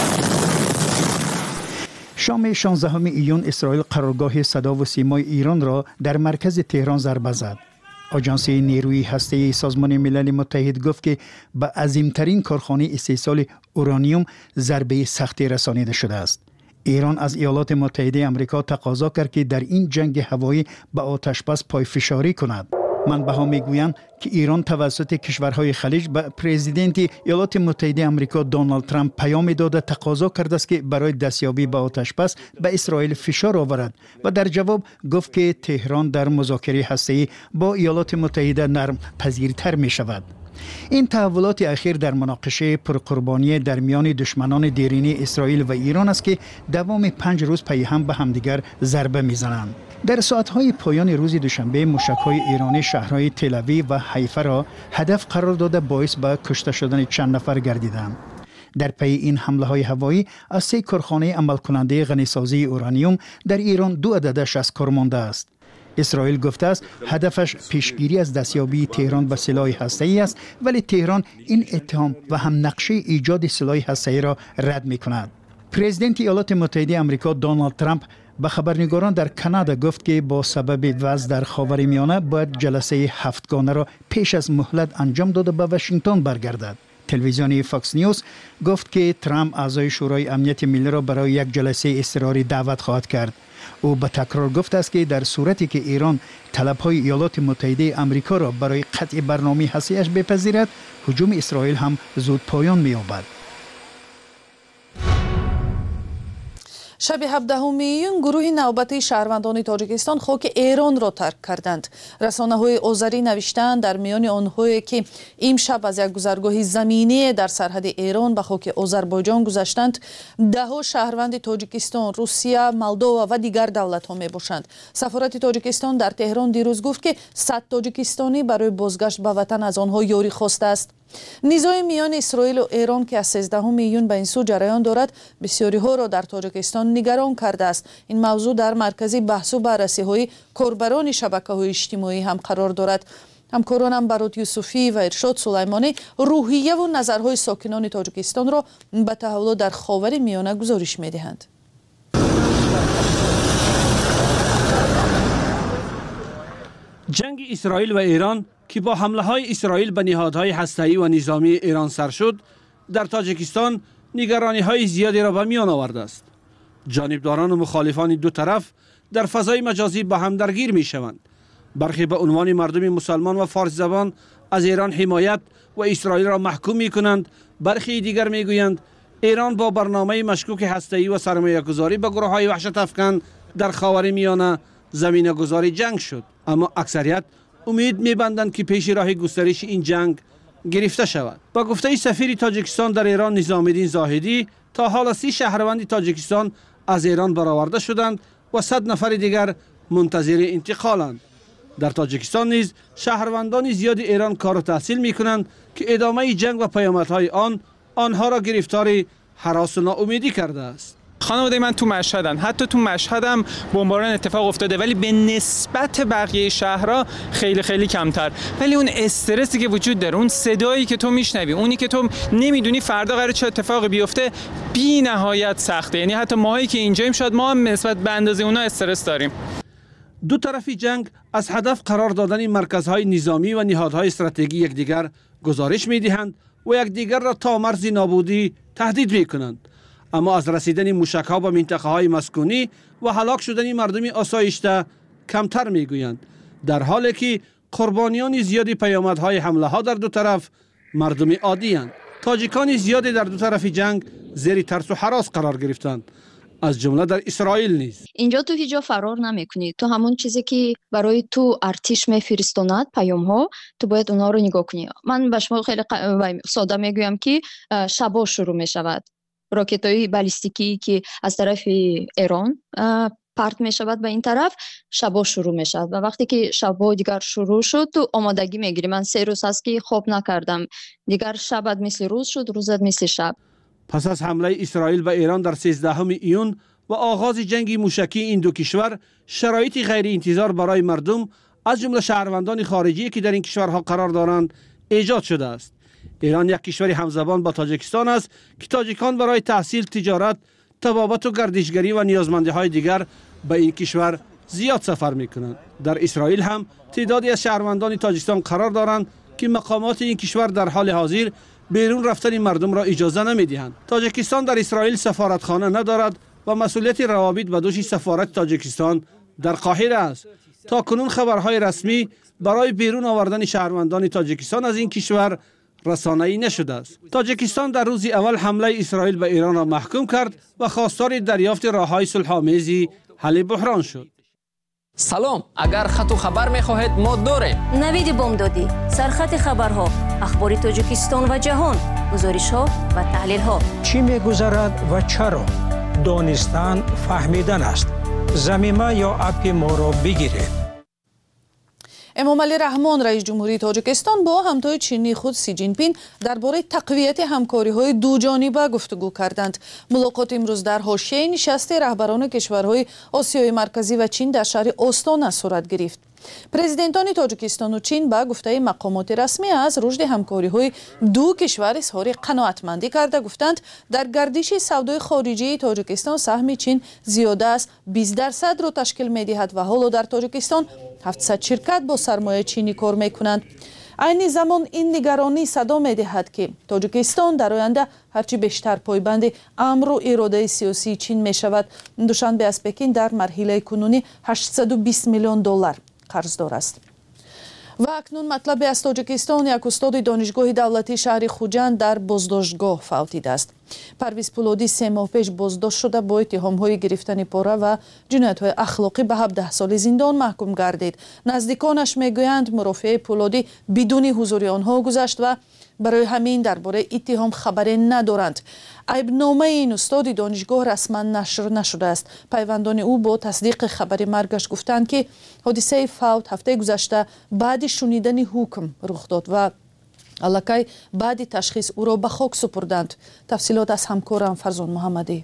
شام 16 ایون اسرائیل قرارگاه صدا و سیمای ایران را در مرکز تهران ضربه زد. آژانس نیروی هسته‌ای سازمان ملل متحد گفت که به عظیمترین کارخانه استحصال اورانیوم ضربه سختی رسانیده شده است. ایران از ایالات متحده آمریکا تقاضا کرد که در این جنگ هوایی به آتشبس پایفشاری کند. منبع‌ها میگویند که ایران توسط کشورهای خلیج به پرزیدنت ایالات متحده آمریکا دونالد ترامپ پیام داده تقاضا کرده است که برای دستیابی به آتشبس به اسرائیل فشار آورد و در جواب گفت که تهران در مذاکره هسته‌ای با ایالات متحده نرم پذیرتر می شود. این تحولات اخیر در مناقشه پرقربانی در میان دشمنان دیرینه اسرائیل و ایران است که دوام 5 روز پی هم به همدیگر ضربه میزنند. در ساعت‌های پایان روز دوشنبه موشک‌های ایرانی شهرهای تل‌آویو و حیفا را هدف قرار داده باعث به کشته شدن چند نفر گردیدند. در پی این حمله‌های هوایی از 3 کارخانه عمل کننده غنیسازی اورانیوم در ایران 2 عددش از کار مانده است. اسرائیل گفته است هدفش پیشگیری از دستیابی تهران به سلاح هسته‌ای است، ولی تهران این اتهام و هم نقشه ایجاد سلاح هسته‌ای را رد می‌کند. پرزیدنت ایالات متحده آمریکا دونالد ترامپ به خبرنگاران در کانادا گفت که با سبب وضع در خاورمیانه باید جلسه 7گانه را پیش از مهلت انجام داده به واشنگتن برگردد. تلویزیون فاکس نیوز گفت که ترامپ اعضای شورای امنیت ملی را برای یک جلسه اضطراری دعوت خواهد کرد. او به تکرار گفته است که در صورتی که ایران طلب‌های ایالات متحده آمریکا را برای قطع برنامه هسته‌ایش بپذیرد، هجوم اسرائیل هم زود پایان می‌یابد. شب 17 ایون گروه نوبتی شهروندان تاجیکستان خاک ایران را ترک کردند. رسانه‌های آذری نوشتند در میان آنهایی که امشب از یک گذرگاه زمینی در سرحد ایران به خاک آذربایجان گذشتند، 10 شهروند تاجیکستان، روسیه، مولدووا و دیگر دولت‌ها میباشند. سفارت تاجیکستان در تهران دیروز گفت که 100 تاجیکستانی برای بازگشت به وطن از آنها یاری خواسته است. نیزای میان اسرائیل و ایران که از 13 ایون به این سو جریان دارد، بسیاری ها را در تاجیکستان نگران کرده است. این موضوع در مرکز بحث و بررسی های کاربران شبکه‌های اجتماعی هم قرار دارد. همکارانم برات یوسفی و ارشاد سلیمانی روحیه و نظرهای ساکنان تاجیکستان را به تحولات در خاورمیانه گزارش می‌دهند. جنگ اسرائیل و ایران که با حمله‌های اسرائیل به نهادهای هسته‌ای و نظامی ایران سر شد، در تاجیکستان نگرانی‌های زیادی را به میان آورده است. جانبداران و مخالفان دو طرف در فضای مجازی با هم درگیر می‌شوند. برخی به عنوان مردم مسلمان و فارسی زبان از ایران حمایت و اسرائیل را محکوم می‌کنند. برخی دیگر می‌گویند ایران با برنامه مشکوک هسته‌ای و سرمایه‌گذاری به گروه‌های وحشت افکن در خاورمیانه زمینه‌گذار جنگ شد. اما اکثریت امید می‌بندند که پیش راه گسترش این جنگ گرفته شود. با گفته سفیر تاجیکستان در ایران نظام‌الدین زاهدی، تا حالا 30 شهروند تاجیکستان از ایران برآورده شدند و 100 نفر دیگر منتظر انتقالند. در تاجیکستان نیز شهروندان زیاد ایران کار و تحصیل می‌کنند که ادامه جنگ و پیامدهای آنها را گرفتار هراس و ناامیدی کرده است. خانواده من تو مشهدن، حتی تو مشهدم بمباران اتفاق افتاده، ولی به نسبت بقیه شهرها خیلی خیلی کمتر. ولی اون استرسی که وجود داره، اون صدایی که تو میشنوی، اونی که تو نمیدونی فردا قراره چه اتفاقی بیفته، بی نهایت سخته. یعنی حتی ماهایی که اینجاییم شاید ما هم نسبت به اندازه اونا استرس داریم. دو طرف جنگ از هدف قرار دادن مرکزهای نظامی و نهادهای استراتژی یکدیگر گزارش می‌دهند و یکدیگر را تا مرز نابودی تهدید می‌کنند. اما از رسیدن موشک‌ها به منطقه‌های مسکونی و هلاک شدن مردم آسایشته کمتر می‌گویند، در حالی که قربانیان زیادی پیامدهای حمله‌ها در دو طرف مردم عادی‌اند. تاجیکان زیادی در دو طرف جنگ زیر ترس و هراس قرار گرفتند، از جمله در اسرائیل نیز. اینجا تو هیچ جا فرار نمی‌کنی. تو همون چیزی که برای تو ارتش میفرستاند، پیام‌ها، تو باید اونها رو نگاه کنی. من به شما خیلی ساده میگویم که شبا شروع می‌شود. راکت‌های بالستیکی که از طرف ایران پرت می شود به این طرف، شبا شروع می شود و وقتی که شبا دیگر شروع شد تو آمادگی می گیری. من 3 روز هست که خواب نکردم، دیگر شبت مثل روز شد، روزت مثل شب. پس از حمله اسرائیل به ایران در 13 ایون و آغاز جنگ موشکی این دو کشور، شرایط غیر انتظار برای مردم از جمله شهروندان خارجی که در این کشورها قرار دارند ایجاد شده است. ایران یک کشور همزبان با تاجیکستان است که تاجیکان برای تحصیل، تجارت، طبابت و گردشگری و نیازمندی‌های دیگر به این کشور زیاد سفر می‌کنند. در اسرائیل هم تعدادی از شهروندان تاجیکستان قرار دارند که مقامات این کشور در حال حاضر بیرون رفتن مردم را اجازه نمی‌دهند. تاجیکستان در اسرائیل سفارتخانه ندارد و مسئولیت روابط به دوش سفارت تاجیکستان در قاهره است. تا کنون خبرهای رسمی برای بیرون آوردن شهروندان تاجیکستان از این کشور رسانه‌ای نشده است. تاجیکستان در روز اول حمله اسرائیل به ایران را محکوم کرد و خواستار دریافت راه‌های صلح‌آمیز حل بحران شد. سلام، اگر خط و خبر می‌خواهید ما داریم. نوید بامدادی، سرخط خبرها، اخبار تاجیکستان و جهان، گزارش‌ها و تحلیل‌ها. چی می‌گذرد و چرا؟ دانستن فهمیدن است. زمینه یا اپ ما را بگیرید. эмомалӣ раҳмон раис ҷумҳурии тоҷикистон бо ҳамтои чинии худ Си Ҷинпин дар бораи тақвияти ҳамкориҳои дуҷониба гуфтугӯ карданд. мулоқот имрӯз дар ҳошияи нишасти раҳбарони кишварҳои Осиёи марказӣ ва Чин дар шаҳри Остона сурат гирифт. президентони тоҷикистону Чин ба гуфтаи мақомоти расмӣ аз рушди ҳамкориҳои ду кишвар изҳори қаноатмандӣ карда гуфтанд, дар гардиши савдои хориҷии тоҷикистон саҳми Чин зиёда аз 20% ташкил медиҳад ва ҳоло дар тоҷикистон 700 ширкат бо сармояи чинӣ кор мекунанд. айни замон ин нигаронӣ садо медиҳад, ки тоҷикистон дар оянда ҳарчи бештар пойбанди амру иродаи сиёсии Чин мешавад. душанбе аз Пекин дар марҳилаи кунунӣ $820 миллион қарздор аст. ва акнун матлабе аз Тоҷикистон, як устоди донишгоҳи давлатии шаҳри Хуҷанд дар боздоштгоҳ фавтидааст. Парвиз Пулодӣ 3 моҳ пеш боздошт шуда бо иттиҳомҳои гирифтани пора ва ҷиноятҳои ахлоқӣ ба 17 соли зиндон маҳкум гардид. наздиконаш мегӯянд, мурофиаи Пулодӣ бидуни ҳузури онҳо гузашт ва барои ҳамин дар бораи иттиҳом хабаре надоранд. айбномаи ин устоди донишгоҳ расман нашр нашудааст. пайвандони ӯ бо тасдиқи хабари маргаш гуфтанд, ки ҳодисаи фавт ҳафтаи гузашта баъди шунидани ҳукм рух дод ва аллакай баъди ташхис ӯро ба хок супурданд. тафсилот аз ҳамкорам Фарзон Муҳаммадӣ.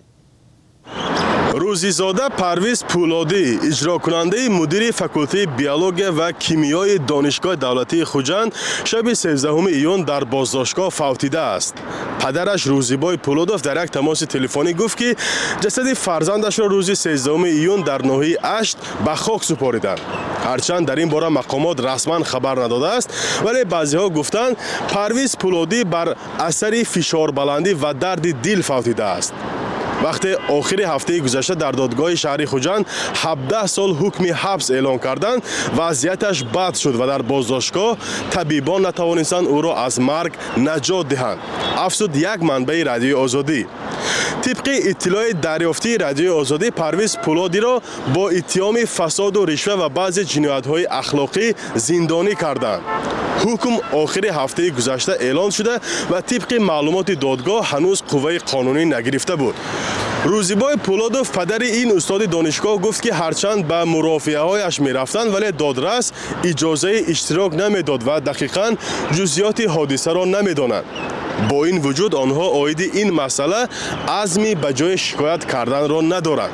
рӯзизода Парвиз Пулодӣ, иҷрокунандаи мудири факултаи биология ва кимиёи донишгоҳи давлатии Хуҷанд шаби 13 июн дар боздоштгоҳ фавтидааст. падараш Рӯзибой Пулодов дар як тамоси телефонӣ гуфт, ки ҷасади фарзандашро рӯзи 13 июн дар ноҳияи Ашт ба хок супориданд. ҳарчанд дар ин бора мақомот расман хабар надодааст, вале баъзеҳо гуфтанд, Парвиз Пулодӣ бар асари фишорбаландӣ ва дарди дил фавтидааст. вақте охири ҳафтаи гузашта дар додгоҳи шаҳри Хуҷанд 17 сол ҳукми ҳабс эълон карданд, вазъияташ бад шуд ва дар боздоштгоҳ табибон натавонистанд ӯро аз марг наҷот диҳанд, афзуд як манбаи Радиои Озодӣ. тибқи иттилои дарёфтии Радиои Озодӣ, Парвиз Пулодиро бо иттиҳоми фасоду ришва ва баъзе ҷиноятҳои ахлоқӣ зиндонӣ карданд. ҳукм охири ҳафтаи гузашта эълон шуда ва тибқи маълумоти додгоҳ ҳанӯз қувваи қонунӣ нагирифта буд. Рӯзибой Пулодов, падари ин устоди донишгоҳ, гуфт, ки ҳарчанд ба мурофиаҳояш мерафтанд, вале додрас иҷозаи иштирок намедод ва дақиқан ҷузъиёти ҳодисаро намедонанд. бо ин вуҷуд онҳо оиди ин масъала азми ба ҷои шикоят карданро надоранд.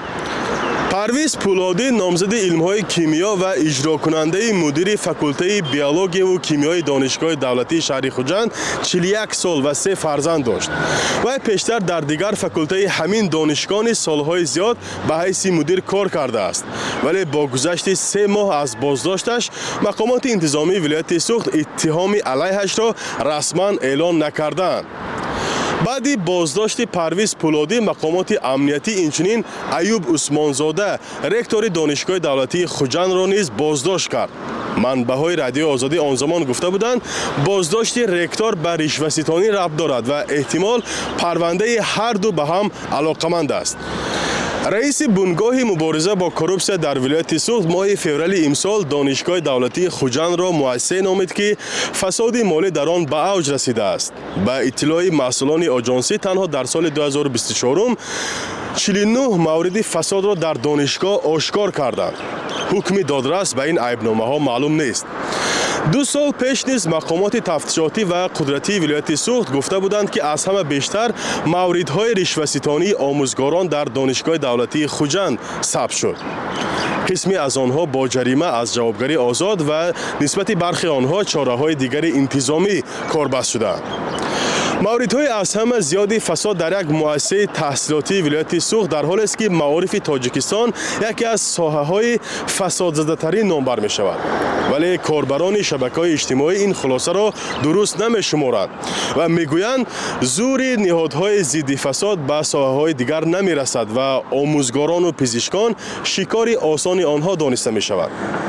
Парвиз Пулодӣ, номзади илмҳои кимиё ва иҷрокунандаи мудири факултаи биологияву кимиёи донишгоҳи давлатии шаҳри Хуҷанд 41 сол ва 3 фарзанд дошт. вай пештар дар дигар факултаи ҳамин донишгоҳи солҳои зиёд ба ҳайси мудир кор кардааст, вале бо гузашти 3 моҳ аз боздошташ мақомоти интизомии вилояти Суғд иттиҳоми алайҳашро расман эълон накарданд. баъди боздошти Парвиз Пулодӣ, мақомоти амниятӣ инчунин Аюб Усмонзода, ректори донишгоҳи давлатии Хуҷандро низ боздошт кард. манбаҳои Радиои Озодӣ он замон гуфта буданд, боздошти ректор ба ришваситонӣ рабт дорад ва эҳтимол парвандаи ҳарду ба ҳам алоқаманд аст. раиси бунгоҳи мубориза бо коррупсия дар вилояти Суғд моҳи феврали имсол донишгоҳи давлатии Хуҷандро муассисае номид, ки фасоди молӣ дар он ба авҷ расидааст. ба иттилои масъулони оҷонсӣ, танҳо дар соли 2024 49 мавриди фасодро дар донишгоҳ ошкор карданд. ҳукми додрас ба ин айбномаҳо маълум нест. 2 сол пеш низ мақомоти тафтишотӣ ва қудратии вилояти Суғд гуфта буданд, ки аз ҳама бештар мавридҳои ришваситонии омӯзгорон дар донишгоҳи давлатии Хуҷанд сабт шуд. қисми аз онҳо бо ҷарима аз ҷавобгарӣ озод ва нисбати бархи онҳо чораҳои дигари интизомӣ корбаст шуданд. мавридҳои аз ҳама зиёди фасод дар як муассисаи таҳсилотии вилояти Суғд дар ҳолест, ки маорифи Тоҷикистон яке аз соҳаҳои фасодзадатарин номбар мешавад. вале корбарони шабакаҳои иҷтимоӣ ин хулосаро дуруст намешуморанд ва мегӯянд, зури ниҳодҳои зидди фасод ба соҳаҳои дигар намерасад ва омӯзгорону пизишкон шикори осони онҳо дониста мешавад.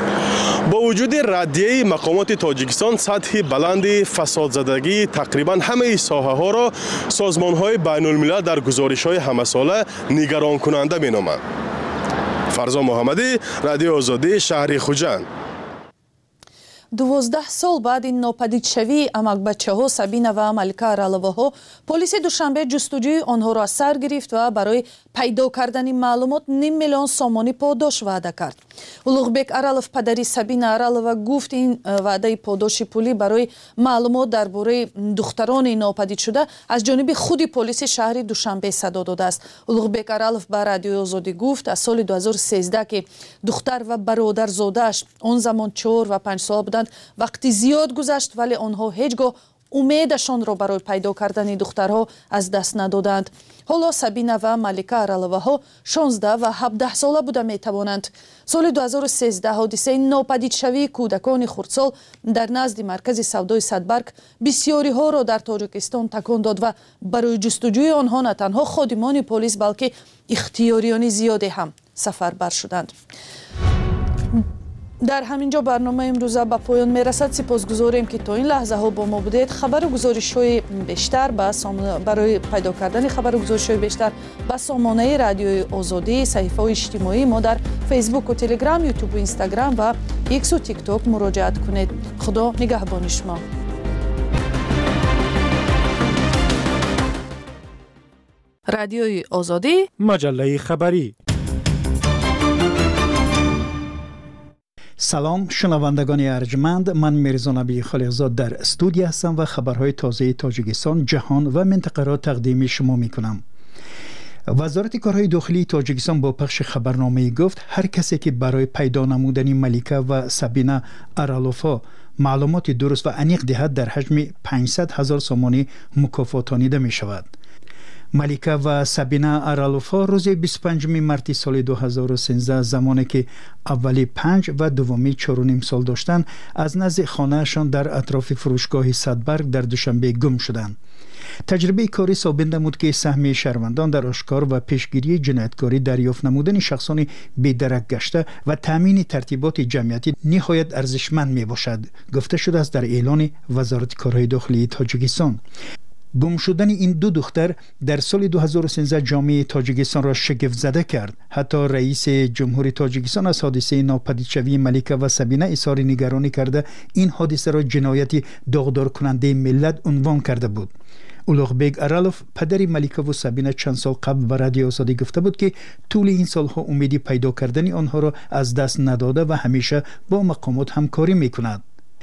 бо вуҷуди раддияи мақомоти Тоҷикистон, сатҳи баланди фасодзадагии тақрибан ҳамаи соҳаҳоро созмонҳои байнулмилал дар гузоришҳои ҳамасола нигаронкунанда меноманд. Фарзон Муҳаммадӣ, Радиои Озодӣ, шаҳри Хуҷанд. 12 سال بعد این ناپدیدشوی امک بچه‌ها سابینا و ملیکا ارالوواها پلیس دوشنبه جستجوی آنها را سر گرفت و برای پیدا کردن معلومات 5 میلیون سومانی پاداش وعده کرد. اولوغبک ارالوف پدری سابینا ارالووا گفت این وعده پاداش پولی برای معلومات درباره دختران ناپدید شده از جانب خود پلیس شهر دوشنبه صدا داده است. اولوغبک ارالوف به رادیو آزادی گفت از سال 2013 که دختر و برادرزاده‌اش آن زمان 4 و 5 سال بودند وقتی زیاد گذشت ولی آنها هیچگاه امیدشان را برای پیدا کردن دخترها از دست ندادند. حالا سابینا و ملیکا ارالوواها 16 و 17 ساله بوده می توانند. سال 2013 حادثه ناپدیدشوی کودکان خردسال در نزد مرکز سودای صدبرگ بسیاری ها را در تاجیکستان تکان داد و برای جستجوی آنها نه تنها خادمان پلیس بلکه اختیاریان زیادی هم سفربر شدند. در همینجا برنامه امروزه به پایان میرسد. سپاسگزاریم که تا این لحظه ها با ما بودید. خبر و گزارش های بیشتر برای پیدا کردن خبر و گزارش های بیشتر به سامانه رادیوی آزادی، صفحه های اجتماعی ما در فیسبوک و تلگرام، یوتیوب و اینستاگرام و ایکس و تیک توک مراجعت کنید. خدا نگهبان شما. رادیوی آزادی، مجله خبری. سلام شنوندگان ارجمند، من میرزا نبی خالقزاد در استودیو هستم و خبرهای تازه تاجیکستان، جهان و منطقه را تقدیم شما می کنم. وزارت کارهای داخلی تاجیکستان با پخش خبرنامه گفت هر کسی که برای پیدا نمودن ملیکا و سابینا ارالووا معلومات درست و عمیق دهد در حجم 500,000 سومانی مکافاتانیده می شود. ملیکا و سابینا ارالووا روز 25 مارس سال 2013 زمانی که اولی 5 و دومی 4.5 سال داشتند از نزد خانهشان در اطراف فروشگاه صدبرگ در دوشنبه گم شدند. تجربه کاری ثابت نمود که سهم شهروندان در آشکار و پیشگیری جنایتکاری، دریافت نمودن شخصان بی‌درک گشته و تامین ترتیبات جمعیتی نهایت ارزشمند می باشد، گفته شده است در اعلان وزارت کارهای داخلی تاجیکستان. گم شدن این دو دختر در سال 2013 جامعه تاجیکستان را شگفت زده کرد. حتی رئیس جمهوری تاجیکستان از حادثه ناپدیدشوی ملیکا و سابینا اظهار نگرانی کرده این حادثه را جنایتی داغدار کننده ملت عنوان کرده بود. اولوغبک ارالوف پدر ملیکا و سابینا چند سال قبل به رادیو آزادی گفته بود که طول این سالها امیدی پیدا کردن آنها را از دست نداده و همیشه با مقامات همکاری میکند.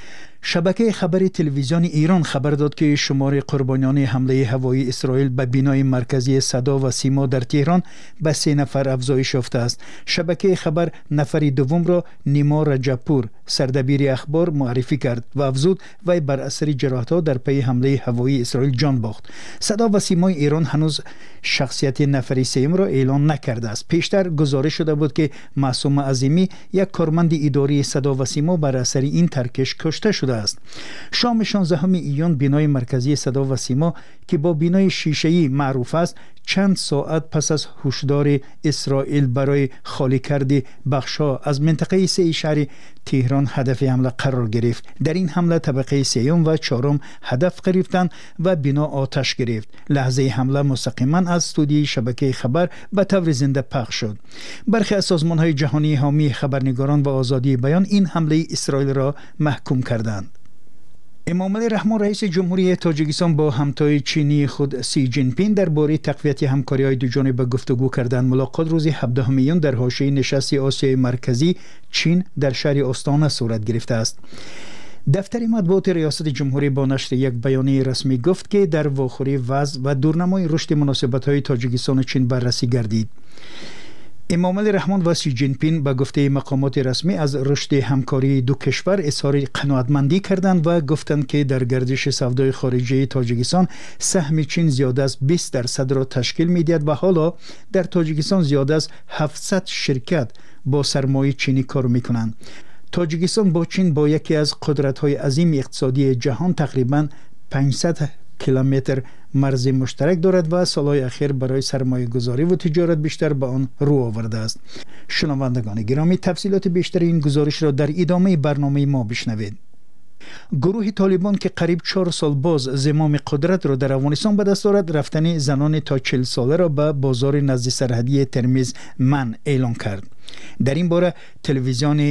شبکه خبری تلویزیون ایران خبر داد که شمار قربانیان حمله هوایی اسرائیل به بینای مرکزی صدا و سیما در تهران به 3 نفر افزایش یافته است. شبکه خبر نفر دوم را نیما رجبپور سردبیر اخبار معرفی کرد و افزود وی بر اثر جراحت‌ها در پی حمله هوایی اسرائیل جان باخت. صدا و سیمای ایران هنوز شخصیت نفر سوم را اعلان نکرده است. پیشتر گزارش شده بود که معصوم عظیمی یک کارمند اداری صدا و سیما بر اثر این ترکش کشته شده است. شام 16 ایون بینای مرکزی صدا و سیما که با بینای شیشه‌ای معروف است چند ساعت پس از هشدار اسرائیل برای خالی کردن بخش‌ها از منطقه 3 شهر تهران هدف حمله قرار گرفت. در این حمله طبقه 3 و 4 هدف گرفتند و بنا آتش گرفت. لحظه حمله مستقیما از استودیوی شبکه خبر به طور زنده پخش شد. برخی از سازمان‌های جهانی حامی خبرنگاران و آزادی بیان این حمله اسرائیل را محکوم کردند. امامعلی رحمان رئیس جمهوری تاجیکستان با همتای چینی خود سی جین پینگ درباره تقویت همکاری‌های دوجانبه گفتگو کردند. ملاقات روز 17 میون در حاشیه نشست آسیای مرکزی چین در شهر آستانه صورت گرفته است. دفتر مطبوعات ریاست جمهوری با نشر یک بیانیه رسمی گفت که در واخوری وضع و دورنمای رشد مناسبت‌های تاجیکستان و چین بررسی گردید. امامعلی رحمان و سی جین پینگ به گفته مقامات رسمی از رشد همکاری دو کشور اظهار قناعتمندی کردند و گفتند که در گردش سودای خارجی تاجیکستان سهم چین زیاده از 20% را تشکیل می‌دهد و حالا در تاجیکستان زیاده از 700 شرکت با سرمایه چینی کار می‌کنند. تاجیکستان با چین با یکی از قدرت‌های عظیم اقتصادی جهان تقریباً 500 کیلومتر مرز مشترک دارد و سالهای اخیر برای سرمایه گذاری و تجارت بیشتر به آن رو آورده است. شنوندگان گرامی، تفصیلات بیشتر این گزارش را در ادامه برنامه ما بشنوید. گروه طالبان که قریب 4 سال باز زمام قدرت را در افغانستان به دست دارد، رفتن زنان تا 40 ساله را به بازار نزد سرحدی ترمیز من اعلان کرد. در این باره تلویزیون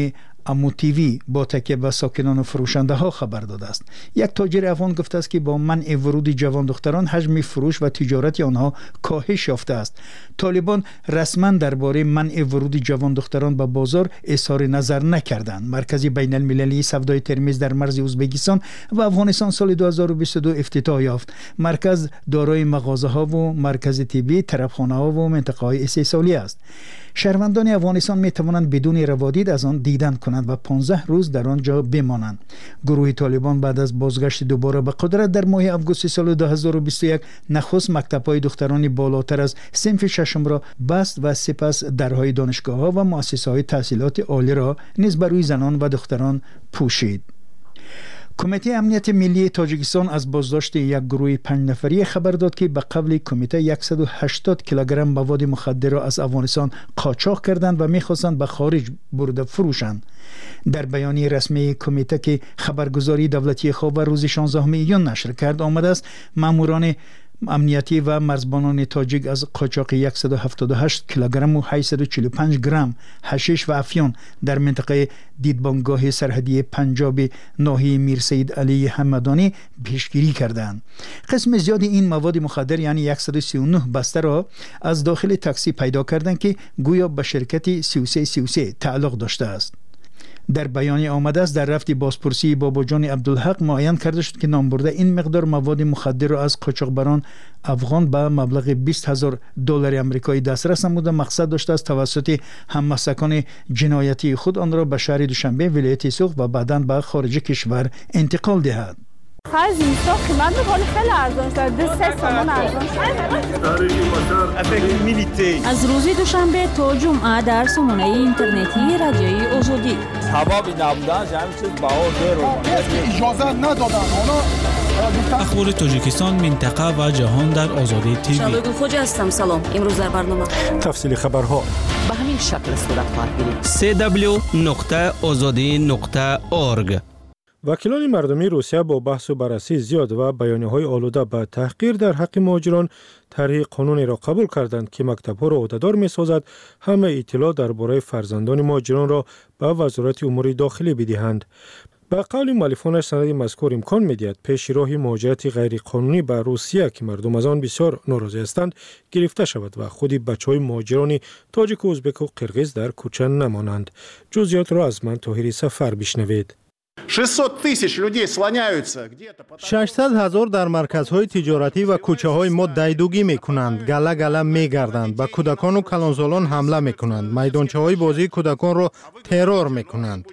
امو تیوی با تکیه به ساکنان و فروشنده ها خبر داده است. یک تاجر افغان گفته است که با منع ورود جوان دختران حجم فروش و تجارت آنها کاهش یافته است. طالبان رسما درباره منع ورود جوان دختران به بازار اظهار نظر نکردند. مرکز بین المللی سودای ترمیز در مرز ازبکستان و افغانستان سال 2022 افتتاح یافت. مرکز دارای مغازه ها و مرکز طبی، طرفخانه ها و منطقه های استحصالی است. شهروندان افغانستان می توانند بدون روادید از آن دیدن کنند و 15 روز در آنجا بمانند. گروه طالبان بعد از بازگشت دوباره به قدرت در ماه آگوست سال 2021 نخست مکتب‌های دختران بالاتر از صنف ششم را بست و سپس درهای دانشگاه‌ها و مؤسسه‌های تحصیلات عالی را نیز بر روی زنان و دختران پوشید. کمیته امنیت ملی تاجیکستان از بازداشت یک گروه 5 نفری خبر داد که به قول کمیته 180 کیلوگرم مواد مخدر را از افغانستان قاچاق کردند و می‌خواستند به خارج برده فروشند. در بیانیه رسمی کمیته که خبرگزاری دولتی خواب روز 16 ایون نشر کرد آمده است ماموران امنیتی و مرزبانان تاجیک از قاچاق 178 کیلوگرم و 845 گرم حشیش و افیون در منطقه دیدبانگاه سرحدی پنجاب ناحیه میر سید علی حمدانی پیشگیری کردند. قسم زیادی این مواد مخدر یعنی 139 بسته را از داخل تاکسی پیدا کردند که گویا به شرکت 3333 تعلق داشته است. در بیانیه آمده است در رفت بازپرسی باباجان عبدالحق معین کرده شد که نامبرده این مقدار مواد مخدر را از قاچاقبران افغان به مبلغ 20,000 دلار آمریکایی دسترس نموده مقصد داشته است توسط هممسلکان جنایتی خود آن را به شهر دوشنبه ولایت سوق و بعداً به خارج کشور انتقال دهد. خرج اینستا قیمت می‌کنه خیلی ارزان شده 3 تومان ارزان شده. از روز دوشنبه تا جمعه در سامانه اینترنتی رادیوی آزادی حبابی نبودن همین چیز بهار رو اجازه ندادن. اخبار تاجیکستان، منطقه و جهان در آزادی تیوی. شبگو خوج هستم. سلام. امروز در برنامه تفصیل خبرها به همین شکل صورت خواهد گرفت. www.azadi.org. وکیلان مردمی روسیه با بحث و بررسی زیاد و بیانیه‌های آلوده به تحقیر در حق مهاجران طرح قانونی را قبول کردند که مکتب‌ها را عهده‌دار می‌سازد همه اطلاع درباره فرزندان مهاجران را به وزارت امور داخلی بدهند. به قول مؤلفانش سند مذکور امکان می‌دهد پیش راهی مهاجرت غیرقانونی به روسیه که مردم از آن بسیار ناراضی هستند گرفته شود و خود بچه‌های مهاجران تاجیک و ازبک و قرغیز در کوچه نمانند. جزئیات را از من طاهری سفر بشنوید. 600,000 در مرکزهای تجارتی و کوچه‌های ما دیدگی می‌کنند، گله گله می‌گردند، به کودکان و کلانسالان حمله می‌کنند، میدانچه‌های بازی کودکان را ترور می‌کنند.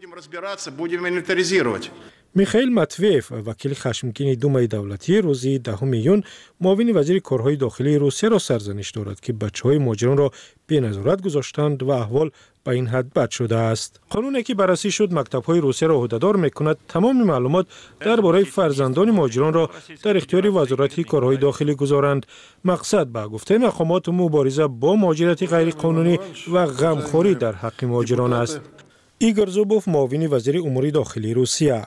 میخائیل ماتویف وکیل خشمگین دومای دولتی روز 10 ایون معاون وزیر کارهای داخلی روسیه را سرزنش دارد که بچه‌های مهاجران را بی نظارت گذاشتند و احوال به این حد بد شده است. قانونی که بررسی شد مکتب‌های روسیه را عهده‌دار می‌کند تمام معلومات درباره فرزندان مهاجران را در اختیار وزارت کارهای داخلی گذارند. مقصد به گفته مقامات مبارزه با مهاجرت غیرقانونی و غمخوری در حق مهاجران است. ایگور زوبوف معاون وزیر امور داخلی روسیه: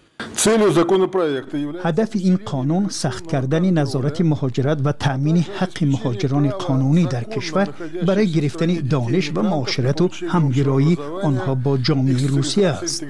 هدف این قانون سخت کردن نظارت مهاجرت و تأمین حق مهاجران قانونی در کشور برای گرفتن دانش و معاشرت و همگرایی آنها با جامعه روسیه است.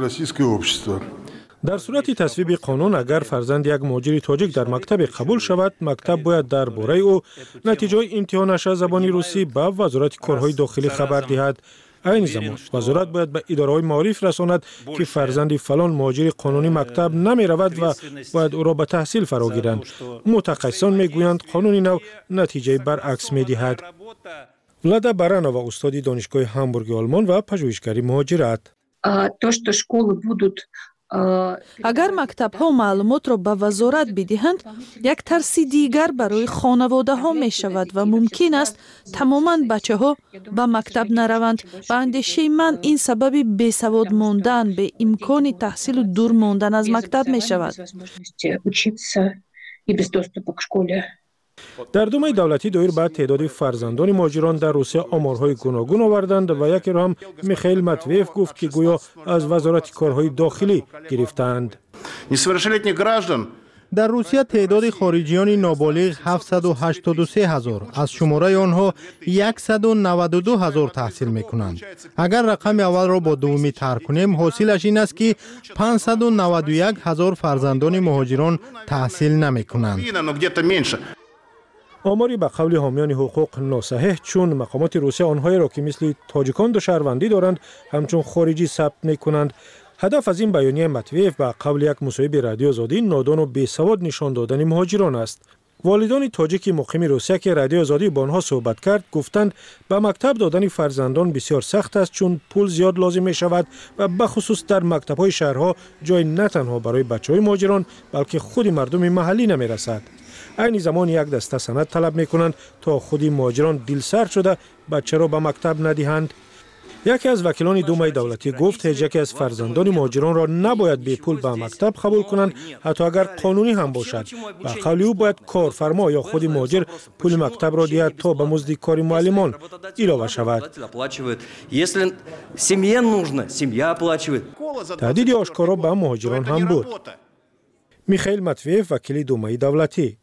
در صورت تصویب قانون اگر فرزند یک مهاجر تاجیک در مکتب قبول شود، مکتب باید درباره او نتیجه امتحانش از زبان روسی به وزارت کارهای داخلی خبر دهد. این زمان وزارت باید به اداره‌های معارف رساند که فرزند فلان مهاجر قانونی مکتب نمی رود و باید او را به تحصیل فرا گیرند. متخصصان میگویند قانون نو نتیجه برعکس میدهد. ولادا برانووا استاد دانشگاه هامبورگ آلمان و پژوهشگری مهاجرت: агар мактабҳо маълумотро ба вазорат бидиҳанд як тарси дигар барои хонаводаҳо мешавад ва мумкин аст тамоман бачаҳо ба мактаб нараванд. ба андешаи ман ин сабаби бесавод мондан, беимкони таҳсилу дур мондан аз мактаб мешавад. در دومای دولتی دایر به تعداد فرزندان مهاجران در روسیه آمارهای گوناگون آوردند و یکی را هم میخائیل ماتویف گفت که گویا از وزارت کارهای داخلی گرفتند. در روسیه تعداد خارجیان نابالغ 783,000 از شماره آنها 192,000 تحصیل میکنند. اگر رقم اول را با دومی ترک کنیم حاصلش این است که 591,000 فرزندان مهاجران تحصیل نمیکنند. آماری به قول حامیان حقوق ناصحیح، چون مقامات روسیه آنهایی را که مثل تاجیکان دو شهروندی دارند همچون خارجی ثبت میکنند. هدف از این بیانیه متویف به قول یک مصاحبه رادیو آزادی نادان و بیسواد نشان دادن مهاجران است. والدان تاجیک مقیم روسیه که رادیو آزادی با آنها صحبت کرد گفتند به مکتب دادن فرزندان بسیار سخت است، چون پول زیاد لازم می شود و بخصوص در مکتب‌های شهرها جای نه تنها برای بچه‌های مهاجران بلکه خود مردم محلی نمی رسد. عین زمان یک دسته سند طلب می کنند تا خود مهاجران دلسرد شده بچه را به مکتب ندهند. یکی از وکیلان دومای دولتی گفت هیچ یک از فرزندان مهاجران را نباید بی پول به مکتب قبول کنند، حتی اگر قانونی هم باشد. به قول او باید کارفرما یا خود مهاجر پول مکتب را دهد تا به مزد کار معلمان علاوه شود. تهدید آشکارا به مهاجران هم بود. میخائیل متویف وکیل دومای دولتی: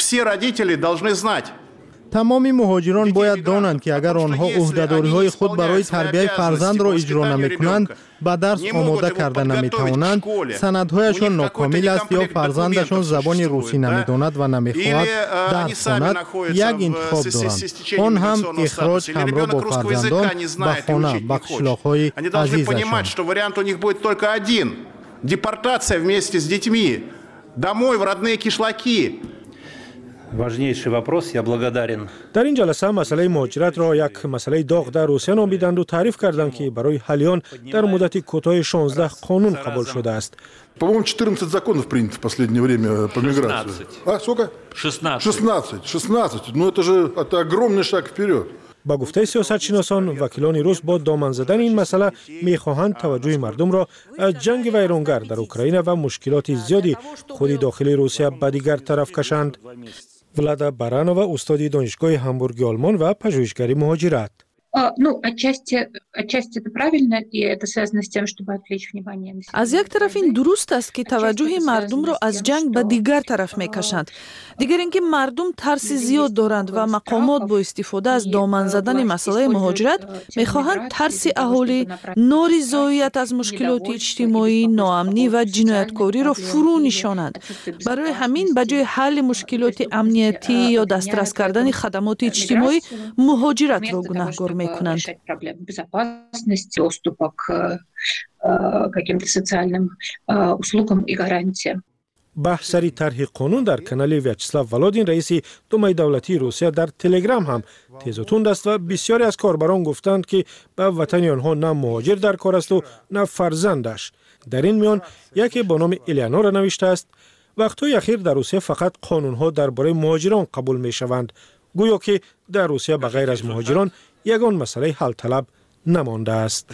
تمام مهاجران باید دانند که اگر آنها عهده‌داری‌های خود برای تربیت فرزند را اجرا نمی‌کنند، به درس آماده کرده نمی‌توانند، سندهایشان ناکامل است یا فرزندشان زبان روسی نمی‌داند و نمی‌خواهد درس خواند، یک انتخاب دارند. آن هم اخراج همراه با فرزندان به خانه به قشلاق‌های عزیزشان. Депортация вместе с детьми домой в родные кишлаки. важнейший вопрос. Я благодарен. در این جلسه مسئله مهاجرت را یک مسئله داغ در روسیه نامیدند و تعریف کردند که برای حل آن در مدت کوتاه 16 قانون قبول شده است. По-моему, 14 законов принято в последнее время по миграции. 16. Ну это огромный шаг вперед. با گفته سیاستشناسان، وکیلان روس با دامن زدن این مسئله می‌خواهند توجه مردم را از جنگ ویرانگر در اوکراین و مشکلات زیادی خود داخلی روسیه به دیگر طرف کشند. ولادا برانووا استاد دانشگاه هامبورگ آلمان و پژوهشگر مهاجرت: از یک طرف این درست است که توجه مردم را از جنگ به دیگر طرف میکشند. دیگر اینکه مردم ترس زیاد دارند و مقامات با استفاده از دامن زدن مسئله مهاجرت میخواهند ترس اهالی، نارضایت از مشکلات اجتماعی، ناامنی و جنایتکاری را فرو نشانند. برای همین به جای حل مشکلات امنیتی یا دسترس کردن خدمات اجتماعی، مهاجرت را گناهکار میکنند. بحث طرح قانون در کانال ویاچسلاو ولادین رئیس دومای دولتی روسیه در تلگرام هم تیز و تند است و بسیاری از کاربران گفتند که به وطن آنها نه مهاجر در کار است و نه فرزندش. در این میان یکی با نام الیانورا نوشته است: وقتهای اخیر در روسیه فقط قانونها درباره مهاجران قبول می شوند، گویا که در روسیه بغیر از مهاجران یگان مسئله حل طلب نمانده است.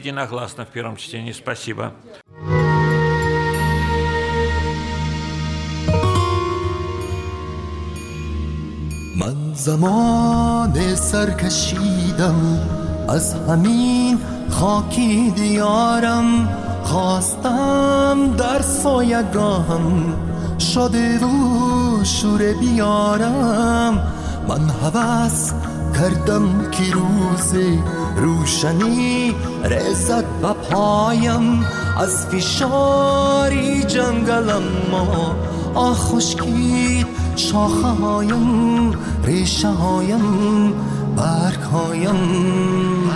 من زمان سرکشیدم از همین خاکی دیارم، خواستم در سایگاهم شده و شور بیارم. من هوس کردم که روز روشنی رسد به پایم، از فشاری جنگلم ما خشکید شاخه هایم، ریشه هایم، برگ هایم.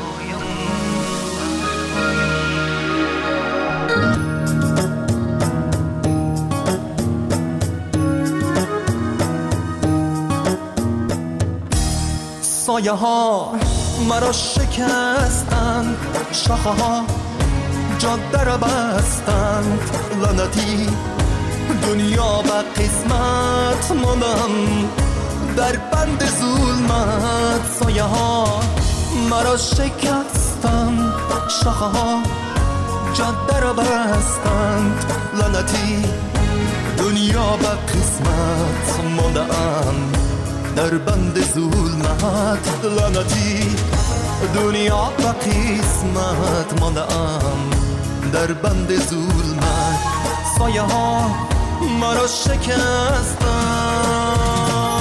سایه ها مرا شکستند، شاخه ها جاده را بستند، لعنتی دنیا به قسمت ماندم در بند ظلمت. سایه ها مرا شکستند، شاخه ها جاده را بستند، لعنتی دنیا به قسمت ماندم در بند ظلمت. لعنتی دنیا به قسمت ماندم در بند ظلمت. سایه ها ما را شکستند.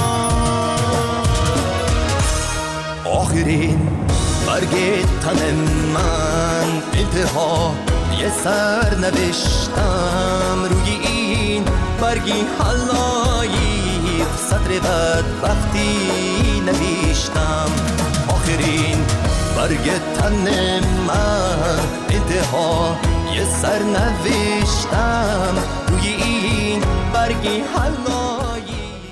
آخرین برگ تن من انتها یه سر نوشتم روی این برگی حلایق سطر بدبختی نوشتم. آخرین برگ تن من انتها یه سر نوشتم روی این برگی حلایق.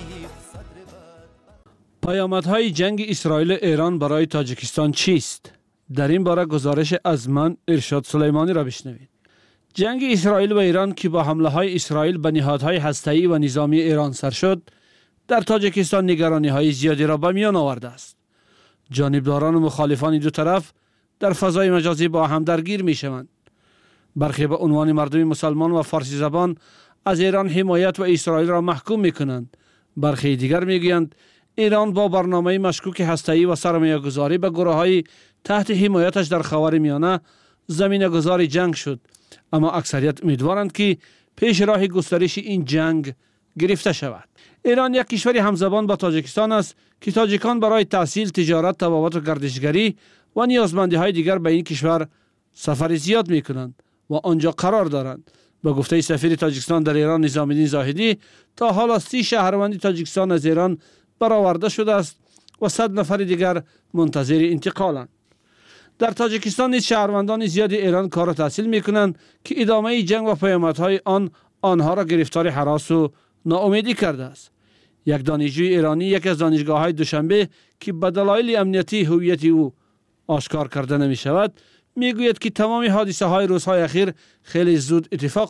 پیامدهای جنگ اسرائیل و ایران برای تاجیکستان چیست؟ در این باره گزارش از من ارشاد سلیمانی را بشنوید. جنگ اسرائیل و ایران که با حمله های اسرائیل به نهادهای هسته‌ای و نظامی ایران سر شد، در تاجیکستان نگرانی های زیادی را به میان آورده است. جانبداران و مخالفان دو طرف در فضای مجازی با هم درگیر می شوند. برخی به عنوان مردم مسلمان و فارسی زبان از ایران حمایت و اسرائیل را محکوم می کنند. برخی دیگر می گویند ایران با برنامه مشکوک هسته‌ای و سرمایه‌گذاری به گروه‌های تحت حمایتش در خاورمیانه زمینه‌گذار جنگ شد، اما اکثریت امیدوارند که پیش راه گسترش این جنگ گرفته شود. ایران یک کشور همزبان با تاجیکستان است که تاجیکان برای تحصیل، تجارت، طبابت و گردشگری و نیازمندی‌های دیگر به این کشور سفر زیاد می‌کنند و آنجا قرار دارند. به گفته سفیر تاجیکستان در ایران نظام‌الدین زاهدی، تا حالا 30 شهروند تاجیکستان از ایران برآورده شده است و 100 نفر دیگر منتظر انتقالند. در تاجیکستان نیز شهروندان زیادی ایران کار و تحصیل می‌کنند که ادامه جنگ و پیامدهای آنها را گرفتار هراس و ناامیدی کرده است. یک دانشجوی ایرانی یکی از دانشگاه‌های دوشنبه که به دلایل امنیتی هویت او آشکار کرده نمی شود، میگوید که تمام حادثه های روزهای اخیر خیلی زود اتفاق